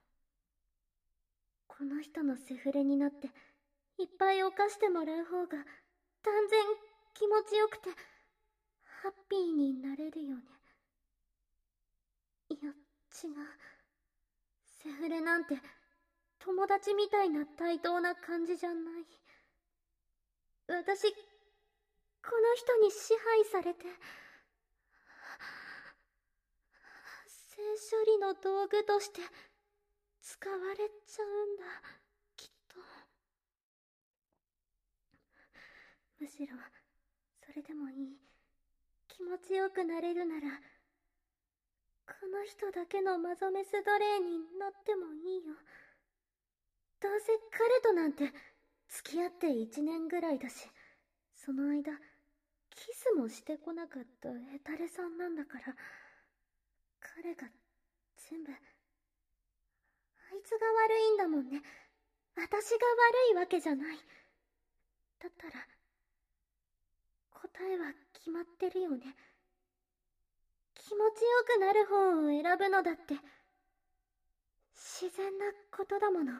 この人のセフレになっていっぱい犯してもらう方が断然気持ちよくてハッピーになれるよね。いや、違う。セフレなんて友達みたいな対等な感じじゃない。私、この人に支配されて、性処理の道具として使われちゃうんだ、きっと。むしろ、それでもいい。気持ちよくなれるなら、この人だけのマゾメス奴隷になってもいいよ。どうせ彼となんて付き合って1年ぐらいだし、その間キスもしてこなかったヘタレさんなんだから、彼が全部、あいつが悪いんだもんね。私が悪いわけじゃない。だったら答えは決まってるよね。気持ちよくなる方を選ぶのだって自然なことだもの。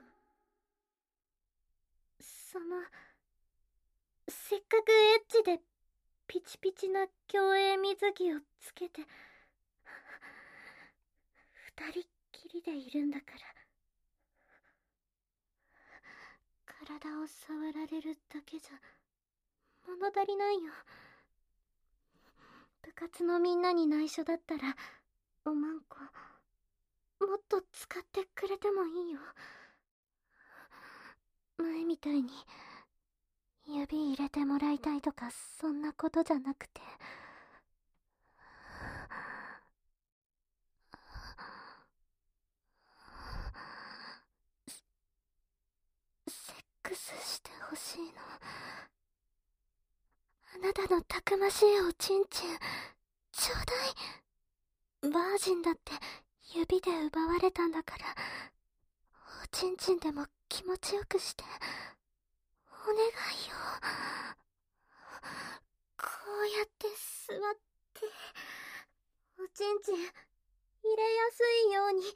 せっかくエッチでピチピチな競泳水着をつけて二人っきりでいるんだから。体を触られるだけじゃ物足りないよ。部活のみんなに内緒だったら、おまんこもっと使ってくれてもいいよ。前みたいに指入れてもらいたいとかそんなことじゃなくて、セックスしてほしいの。あなたのたくましいおちんちんちょうだい。バージンだって指で奪われたんだから、おちんちんでも気持ちよくしてお願いよ。こうやって座っておちんちん入れやすいように。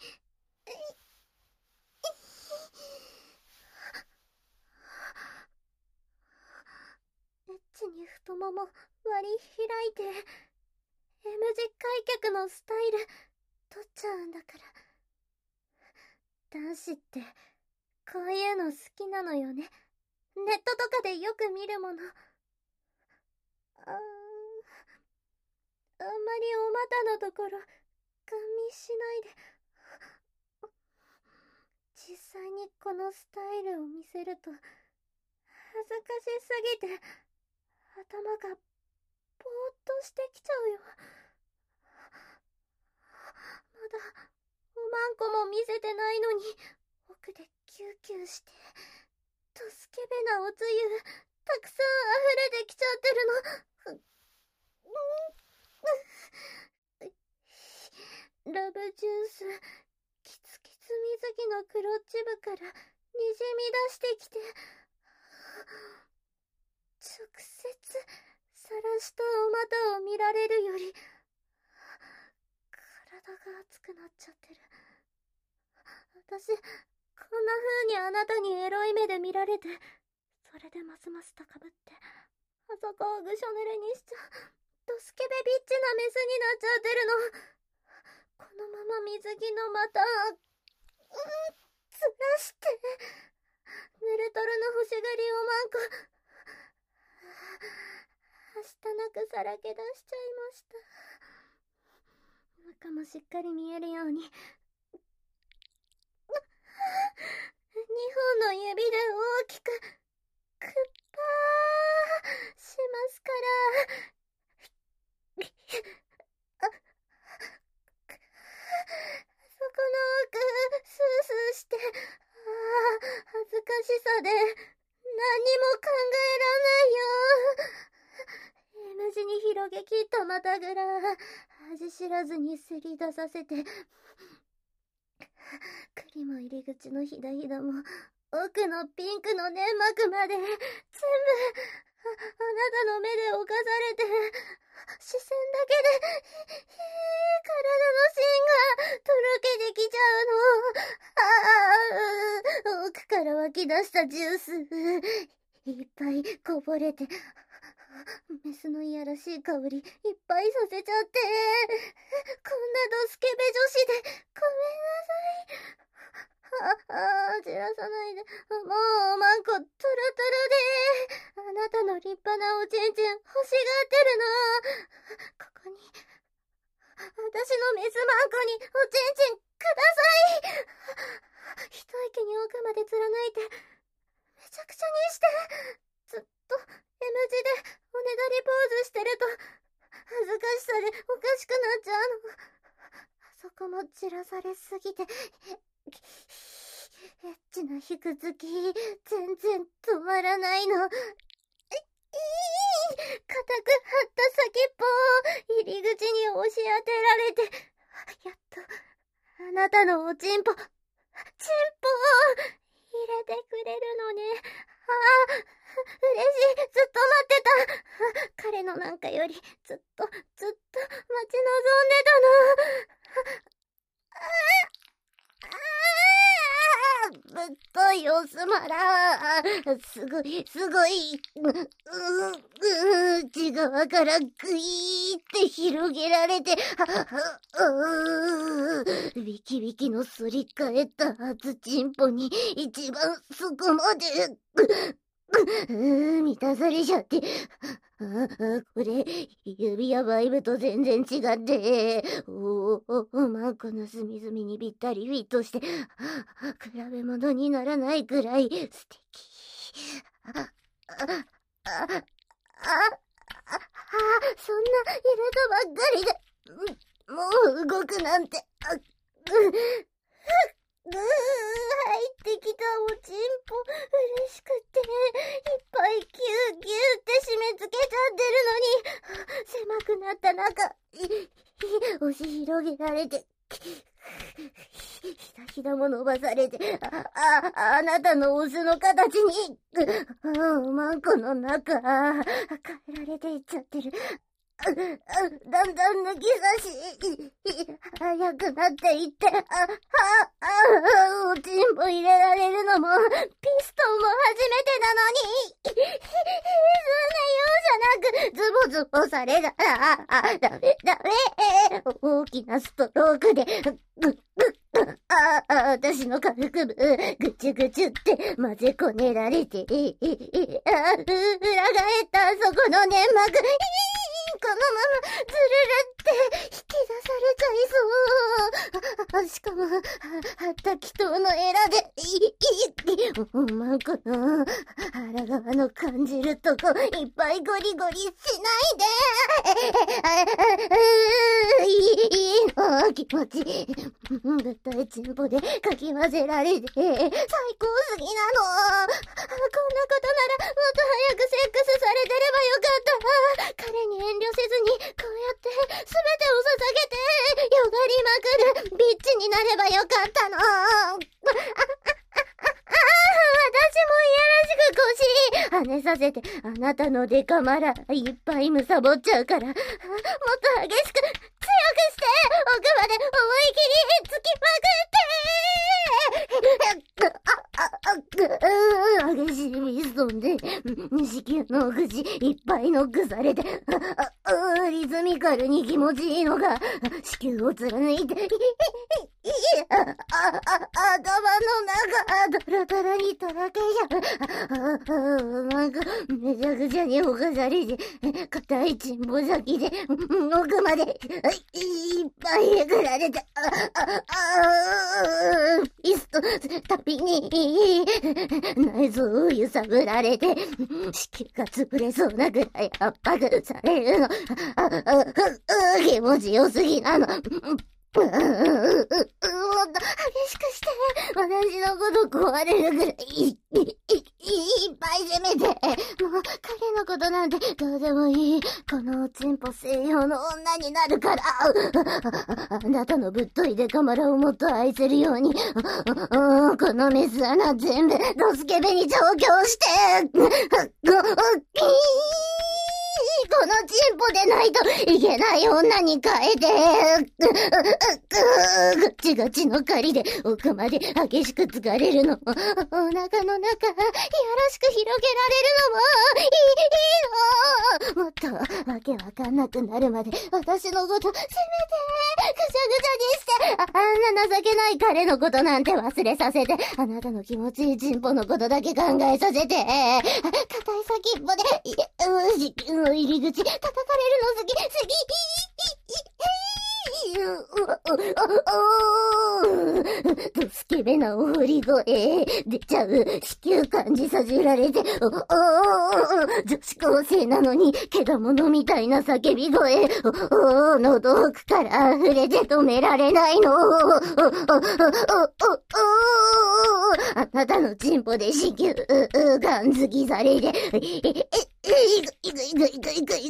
エッチに太もも割り開いて M 字開脚のスタイル取っちゃうんだから。男子ってこういうの好きなのよね。ネットとかでよく見るもの。あんまりお股のところガン見しないで。実際にこのスタイルを見せると恥ずかしすぎて頭がぼーっとしてきちゃうよ。まだおまんこも見せてないのに奥でキューキューしてとスケベなおつゆたくさん溢れてきちゃってるの。ラブジュースキツキツ水着のクロッチ部からにじみ出してきて、直接晒したお股を見られるより体が熱くなっちゃってる。私こんな風にあなたにエロい目で見られて、それでますます高ぶってあそこをぐしょ濡れにしちゃドスケベビッチなメスになっちゃってるの。このまま水着の股ずらして濡れとるの欲しがりおまんこ、はしたなくさらけ出しちゃいました。中もしっかり見えるように2本の指で大きくクッパーしますから。そこの奥スースーして、恥ずかしさで何にも考えらんないよ。M 字に広げきったまたぐら恥知らずにせり出させて、栗も入り口のひだひだも奥のピンクの粘膜まで全部あなたの目で侵されて、視線だけで体の芯がとろけてきちゃうの。奥から湧き出したジュースいっぱいこぼれて、メスのいやらしい香りいっぱいさせちゃって、こんなドスケベ女子でごめんなさい。じらさないで。もうおまんこトロトロで、あなたの立派なおちんちん欲しがってるの。ここに私のメスマンコにおちんちんください。一息に奥まで貫いてめちゃくちゃにして、ずっと M 字でおねだりポーズしてると恥ずかしさでおかしくなっちゃうの。あそこも散らされすぎてエッチな引くつき全然止まらないの。固く張った先っぽを入り口に押し当てられて、やっとあなたのおちんぽを入れてくれるのね。嬉しい。ずっと待ってた。彼のなんかよりずっと待ち望んでたの。ブよすまら。すごい、内側からグイーって広げられて、ビキビキの反り返った初チンポに一番そこまで、満たされちゃって、これ、指やバイブと全然違って、マンコの隅々にぴったりフィットして、比べ物にならないくらい素敵。そんな入れたばっかりで、もう動くなんて、入ってきたおちんぽ、嬉しくて、いっぱいギューギューって締め付けちゃってるのに、狭くなった中、押し広げられて、ひだひだも伸ばされて、あなたのオスの形に、マンコの中、変えられていっちゃってる。だんだん抜き差し、早くなっていって、おちんぽ入れられるのも、ピストンも初めてなのに、そんな用じゃなく、ズボズボされたら、ダメ、大きなストロークで、私の下腹部、ぐちゅぐちゅって混ぜこねられて、裏返ったそこの粘膜、このままずるるって引き出されちゃいそう。しかも、滝藤のエラで、マンコの腹側の感じるとこいっぱいゴリゴリしないで。いいの気持ちいい。物体チンポでかき混ぜられて、最高すぎなの。こんなことならもっと早くセックスされてればよかった。彼に遠慮せずに、こうやって全てを捧げて、よがりまくるビッチになればよかったの。私もいやらしく腰跳ねさせて、あなたのデカマラいっぱいむさぼっちゃうから、もっと激しく強くして奥まで思い切り突きまくって激しいミストンで子宮の口いっぱいノックされてリズミカルに気持ちいいのが子宮を貫いて頭の中ドロドロにとろけちゃう。なんかめちゃくちゃにほかされて硬いチンポ先で奥までいっぱいえぐられてピストたびに内臓を揺さぶられて子宮が潰れそうなぐらい圧迫されるの。気持ちよすぎなの。もっと激しくして、私のこと壊れるぐらい、いっぱい攻めて、もう彼のことなんてどうでもいい。このチンポ西洋の女になるから、あなたのぶっといデカマラをもっと愛せるように、このメス穴全部ドスケベに調教して、このチンポでないといけない女に変えて、ガチガチの狩りで奥まで激しく疲れるのも、お腹の中、いやらしく広げられるのも、いいの。もっとわけわかんなくなるまで、私のこと、せめて、ぐちゃぐちゃにして、あんな情けない彼のことなんて忘れさせて、あなたの気持ちいいチンポのことだけ考えさせて、硬い先っぽで、子宮の入り口、叩かれるの好き、ドスケベなおほり声出ちゃう。子宮感じさせられて、女子高生なのにけだものみたいな叫び声、喉奥から溢れて止められないの。あなたのチンポで子宮ガンづきされて、いく、ボルチの悪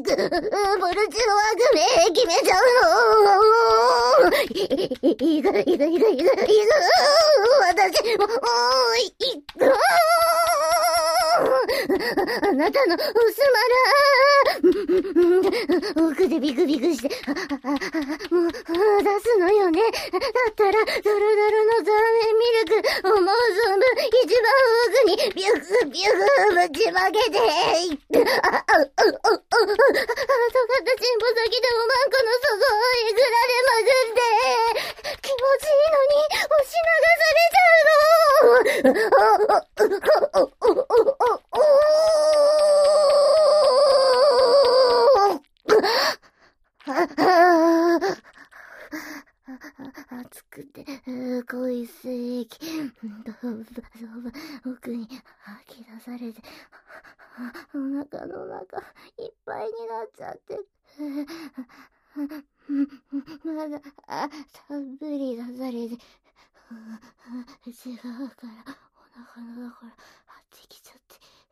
名決めちゃうの。いく、私もういく。あなたのおすまら奥でビクビクしてもう出すのよね。だったらドロドロのザーメンミルク思う存分一番奥にビュグビュグぶちまけて、とがったチンポ先でもマンコの外をいくらでまぐって、気持ちいいのに押し流されちゃうの。熱くて濃い精液奥に吐き出されて、お腹の中いっぱいになっちゃって、まだたっぷり出されて、内側からお腹の中から張ってきちゃって、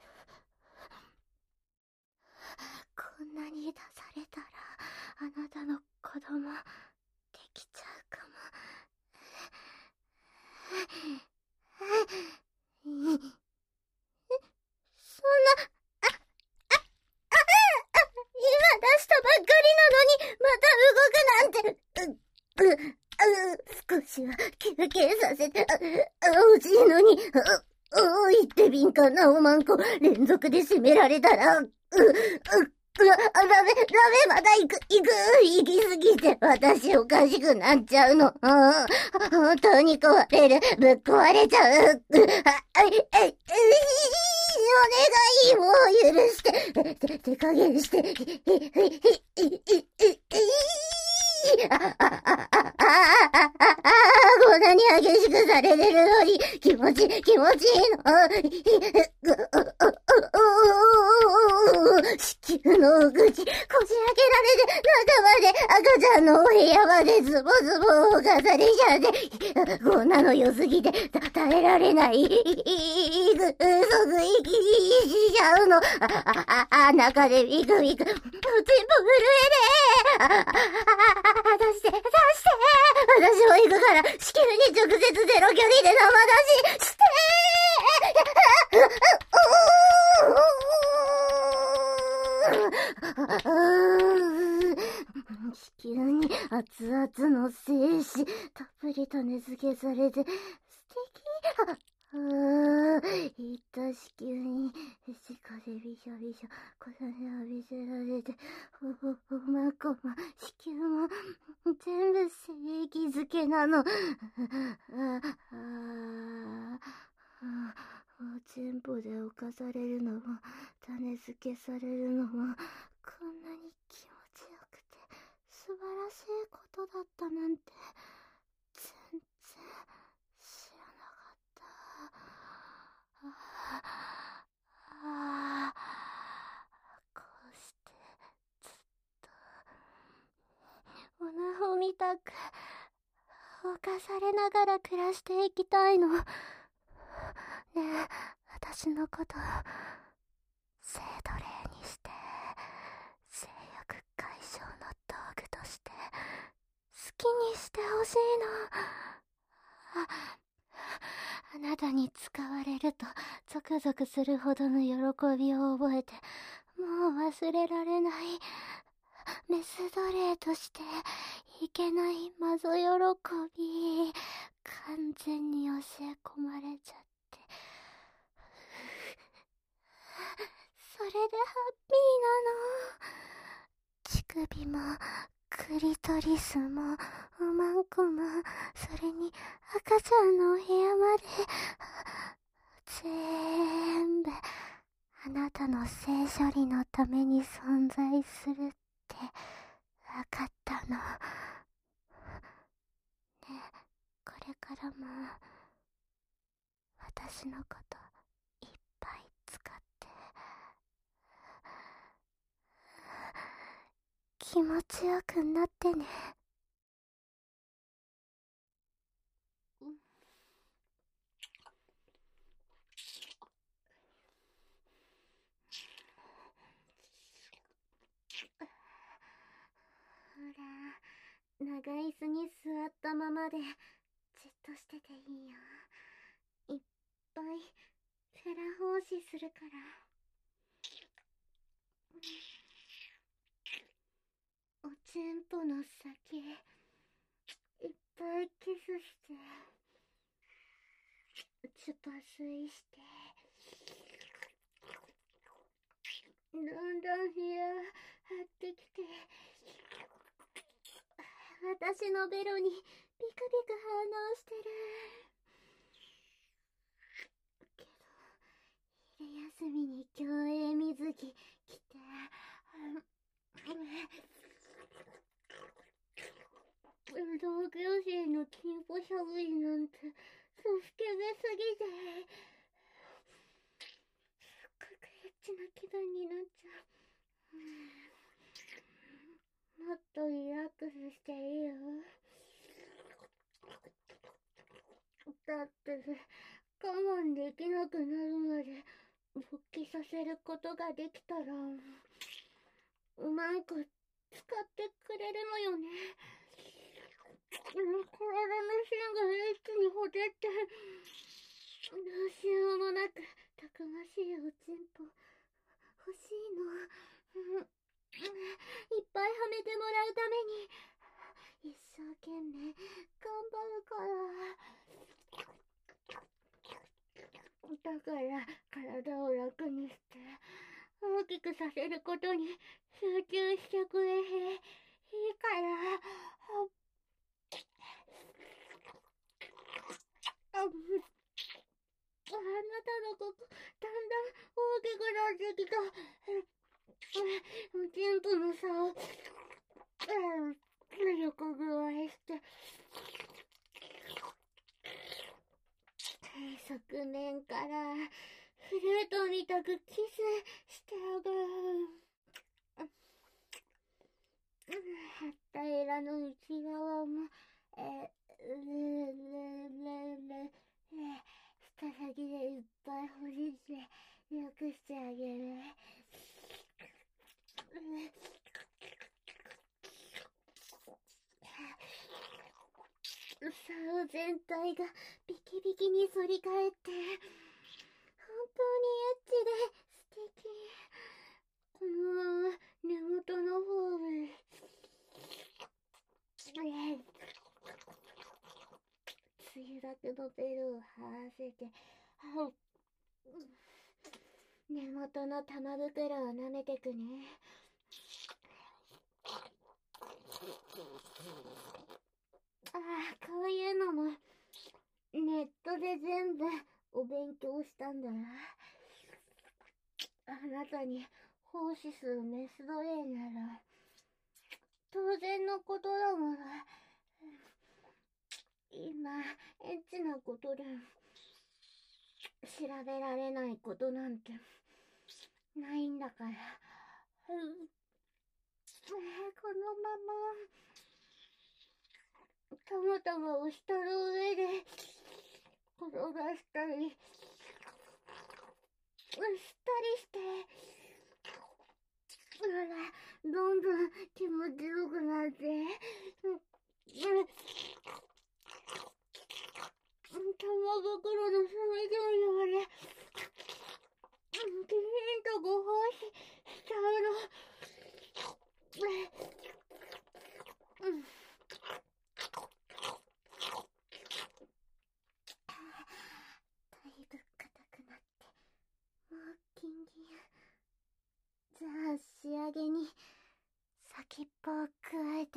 こんなに出されたらあなたの子供できちゃうかも。そんな、今出したばっかりなのに、また動くなんて、少しは休憩させて、欲しいのに、言って敏感なおまんこ、連続で攻められたら、ダメ、まだ行きすぎて、私おかしくなっちゃうの。本当に壊れる、ぶっ壊れちゃう。お願い、もう許して、手加減して、こんなに激しくされれるのに、気持ちいいの。子宮の口、こじ開けられて、中まで、赤ちゃんのお部屋までズボズボ犯されちゃって、こんなの良すぎて、耐えられない。即息しちゃうの。中でビクビク、全部震えねえ。出して。私も行くから、子宮に直接ゼロ距離で生出しして子宮に熱々の精子たっぷり種付けされて素敵。いった子宮に直でびしょびしょ小種浴びせられて、おまこも子宮も全部精液漬けなの。おちんぽで侵されるのも種付けされるのもこんなに気持ちよくて素晴らしいことだったなんて全然知らなかった。こうしてずっとおなほみたく侵されながら暮らしていきたいの。ねえ、私のこと性奴隷にして性欲解消の道具として好きにしてほしいの。あなたに使われるとゾクゾクするほどの喜びを覚えて、もう忘れられないメス奴隷としていけないマゾ喜び、完全に教え込まれちゃって、それでハッピーなの。乳首もクリトリスもおまんこも、それに赤ちゃんのお部屋まで、全部あなたの性処理のために存在するってわかったの。ねえ、これからも私のこといっぱい使って気持ちよくなってね。ほら、長い椅子に座ったままでじっとしてていいよ。いっぱいフェラ奉仕するから。おちんぽの先いっぱいキスして、 スパ水して、だんだん部屋張ってきて、私のベロにピクピク反応してる。けど、昼休みに競泳水着着て、同級生のチンポしゃぶりなんて、そスケベすぎて、すっごくエッチな気分になっちゃう。もっとリラックスしていいよ。だって、我慢できなくなるまで勃起させることができたら、うまく使ってくれるのよね。体の芯がエッチにほてって、どうしようもなくたくましいおちんぽ欲しいの。いっぱいはめてもらうために一生懸命頑張るから。だから体を楽にして大きくさせることに集中してくれへん。いいから。あなたのここ、だんだん大きくなってきた。チンプの差を、横具合して。昨年から、フルートみたくキスしてあげる。平らの内側も、舌先でいっぱいほじって、よくしてあげる。竿全体がビキビキに反り返って、本当にエッチで素敵。このまま根元の方へ。梅雨だけのベルをはわせて、根元の玉袋を舐めてくね。こういうのもネットで全部お勉強したんだな。あなたに奉仕するメス奴隷なら当然のことだもの。今エッチなことで調べられないことなんてないんだから。このままたまたまお下の上で転がしたりして、どんどん気持ちよくなって、玉袋の隅々まできちんとご奉仕しちゃうの。だいぶ硬くなって、もうギンギン。じゃあ仕上げに先っぽを加えて、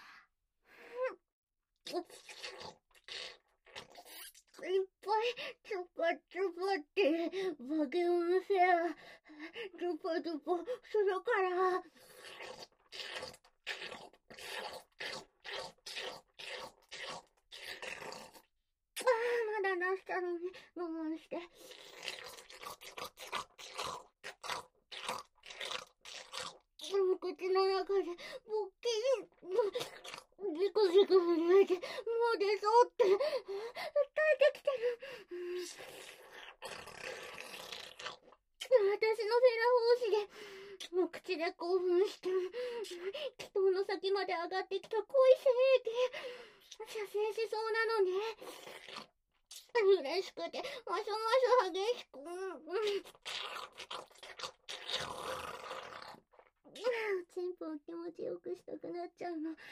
いっぱいチュパチュパってバケモンせやチュパチュパするから。まだ出したのに我慢して。口の中でボッキリジクジク震えて、もう出そうって訴えてきてる。私のフェラ奉仕でもう口で興奮して、気筒の先まで上がってきた恋精液射精しそうなのね。嬉しくてマシュマシュ激しく、チンポを気持ちよくしたくなっちゃうの。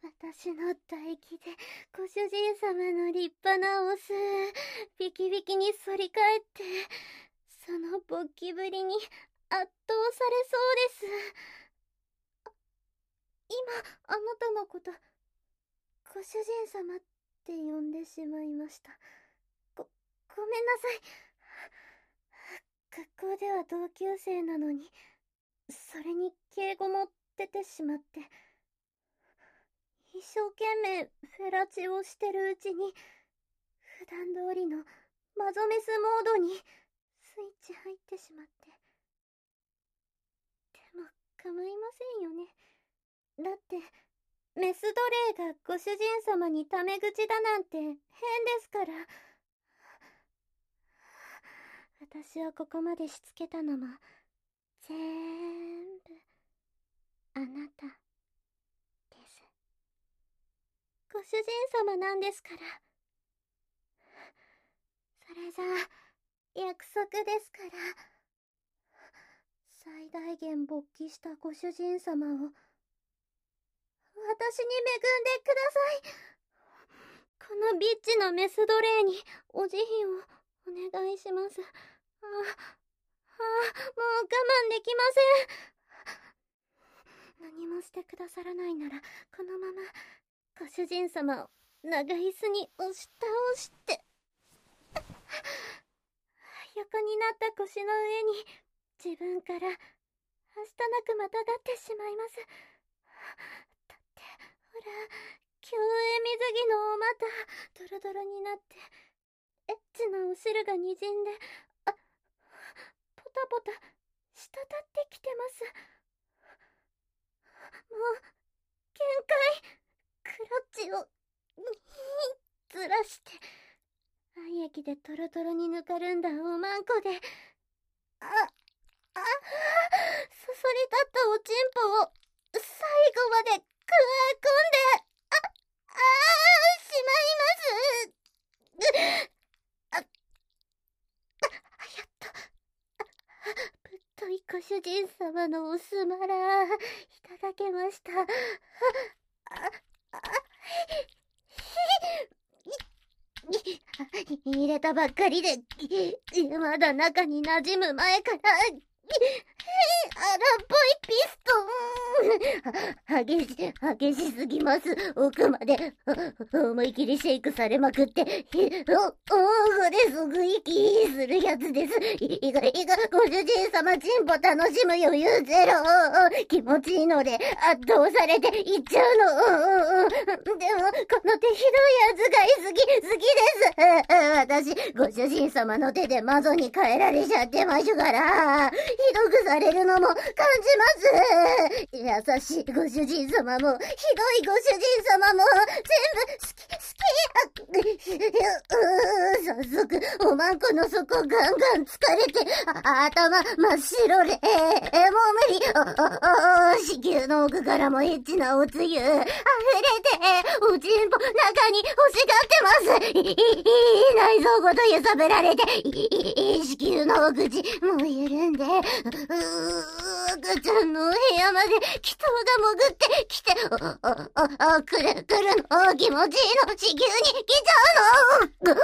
私の唾液でご主人様の立派なオス、ビキビキに反り返って、その勃起ぶりに圧倒されそうです。今、あなたのこと、ご主人様って呼んでしまいました。ごめんなさい。学校では同級生なのに、それに敬語も出てしまって、一生懸命フェラチオをしてるうちに、普段通りのマゾメスモードにスイッチ入ってしまって。でも構いませんよね。だってメス奴隷がご主人様にタメ口だなんて変ですから。私はここまでしつけたのも全部あなたです。ご主人様なんですから。それじゃあ約束ですから、最大限勃起したご主人様を私に恵んでください。このビッチのメス奴隷にお慈悲をお願いします。もう我慢できません。何もしてくださらないなら、このままご主人様を長椅子に押し倒して横になった腰の上に自分からはしたなくまたがってしまいます。だってほら、競泳水着のお股ドロドロになってエッチなお汁がにじんで、ポタポタ滴ってきてます。もう限界。クロッチをずらして愛液でトロトロにぬかるんだおまんこで、そそり立ったおちんぽを最後までくわえ込んで、しまいます。やっとぶっといご主人様のおすまらいただけました。入れたばっかりでまだ中に馴染む前から荒っぽいピストン激しすぎます。奥まで思い切りシェイクされまくってこれ即息するやつです。いがご主人様チンポ楽しむ余裕ゼロ。気持ちいいので圧倒されていっちゃうの。でもこの手ひどい扱い好きです。私ご主人様の手で窓に変えられちゃってましゅから、ひどくされるのも感じます。優しいご主人様もひどいご主人様も全部好き。早速おまんこの底ガンガン疲れて頭真っ白でもう無理。子宮の奥からもエッチなおつゆ溢れておちんぽ中に欲しがってます。内臓ごと揺さぶられて子宮のお口もう緩んで赤ちゃんのお部屋まで祈祷が潜ってきてくるの気持ちいいの子宮に来ちゃうの。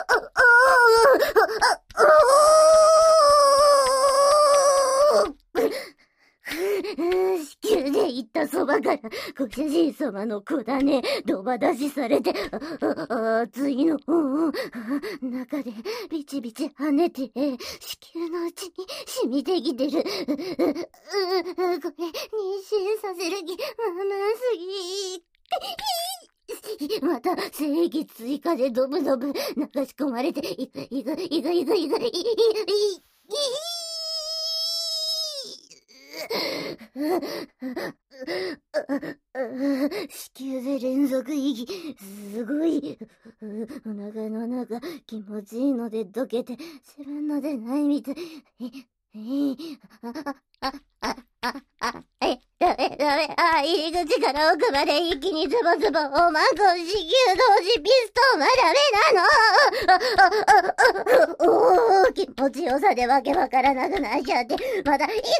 子宮で行ったそばからご主人様の子だねドバ出しされて熱いの中でビチビチ跳ねて子宮のうちに染みてきてる。これ妊娠させる気まますぎ。また精液追加でドブドブ流し込まれていく子宮で連続息すごい。お腹の中気持ちいいので溶けて自分のでないみたい。 ダメ、入り口から奥まで一気にズボズボ、おまんこ、子宮同時ピストンはダメなの。気持ちよさでわけわからなくなっちゃって、まだ、行って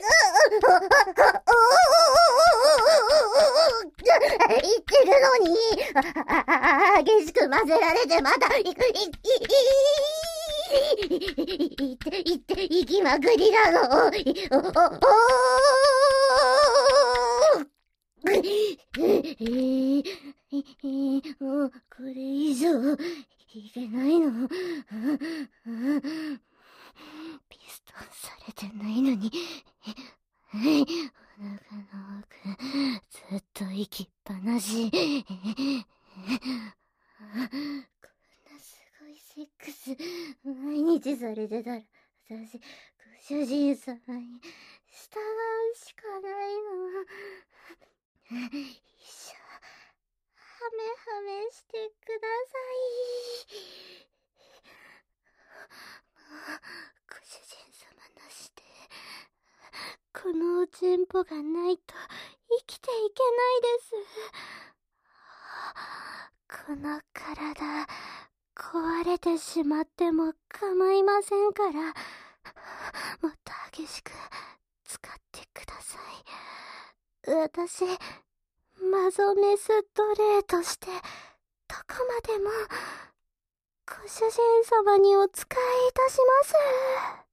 るのに、激しく混ぜられて、また、行きまくりなの。もう、これ以上、いけないの。ピストンされてないのに、お腹の奥、ずっと息っぱなし。こんなすごいセックス、毎日されてたら、私、ご主人様に従うしかないの。一生、ハメハメしてください。もう、ご主人様なしで、このおちんぽがないと生きていけないです。この体、壊れてしまっても構いませんから、もっと激しく使ってください。私、マゾメス奴隷として、どこまでも、ご主人様にお仕えいたします。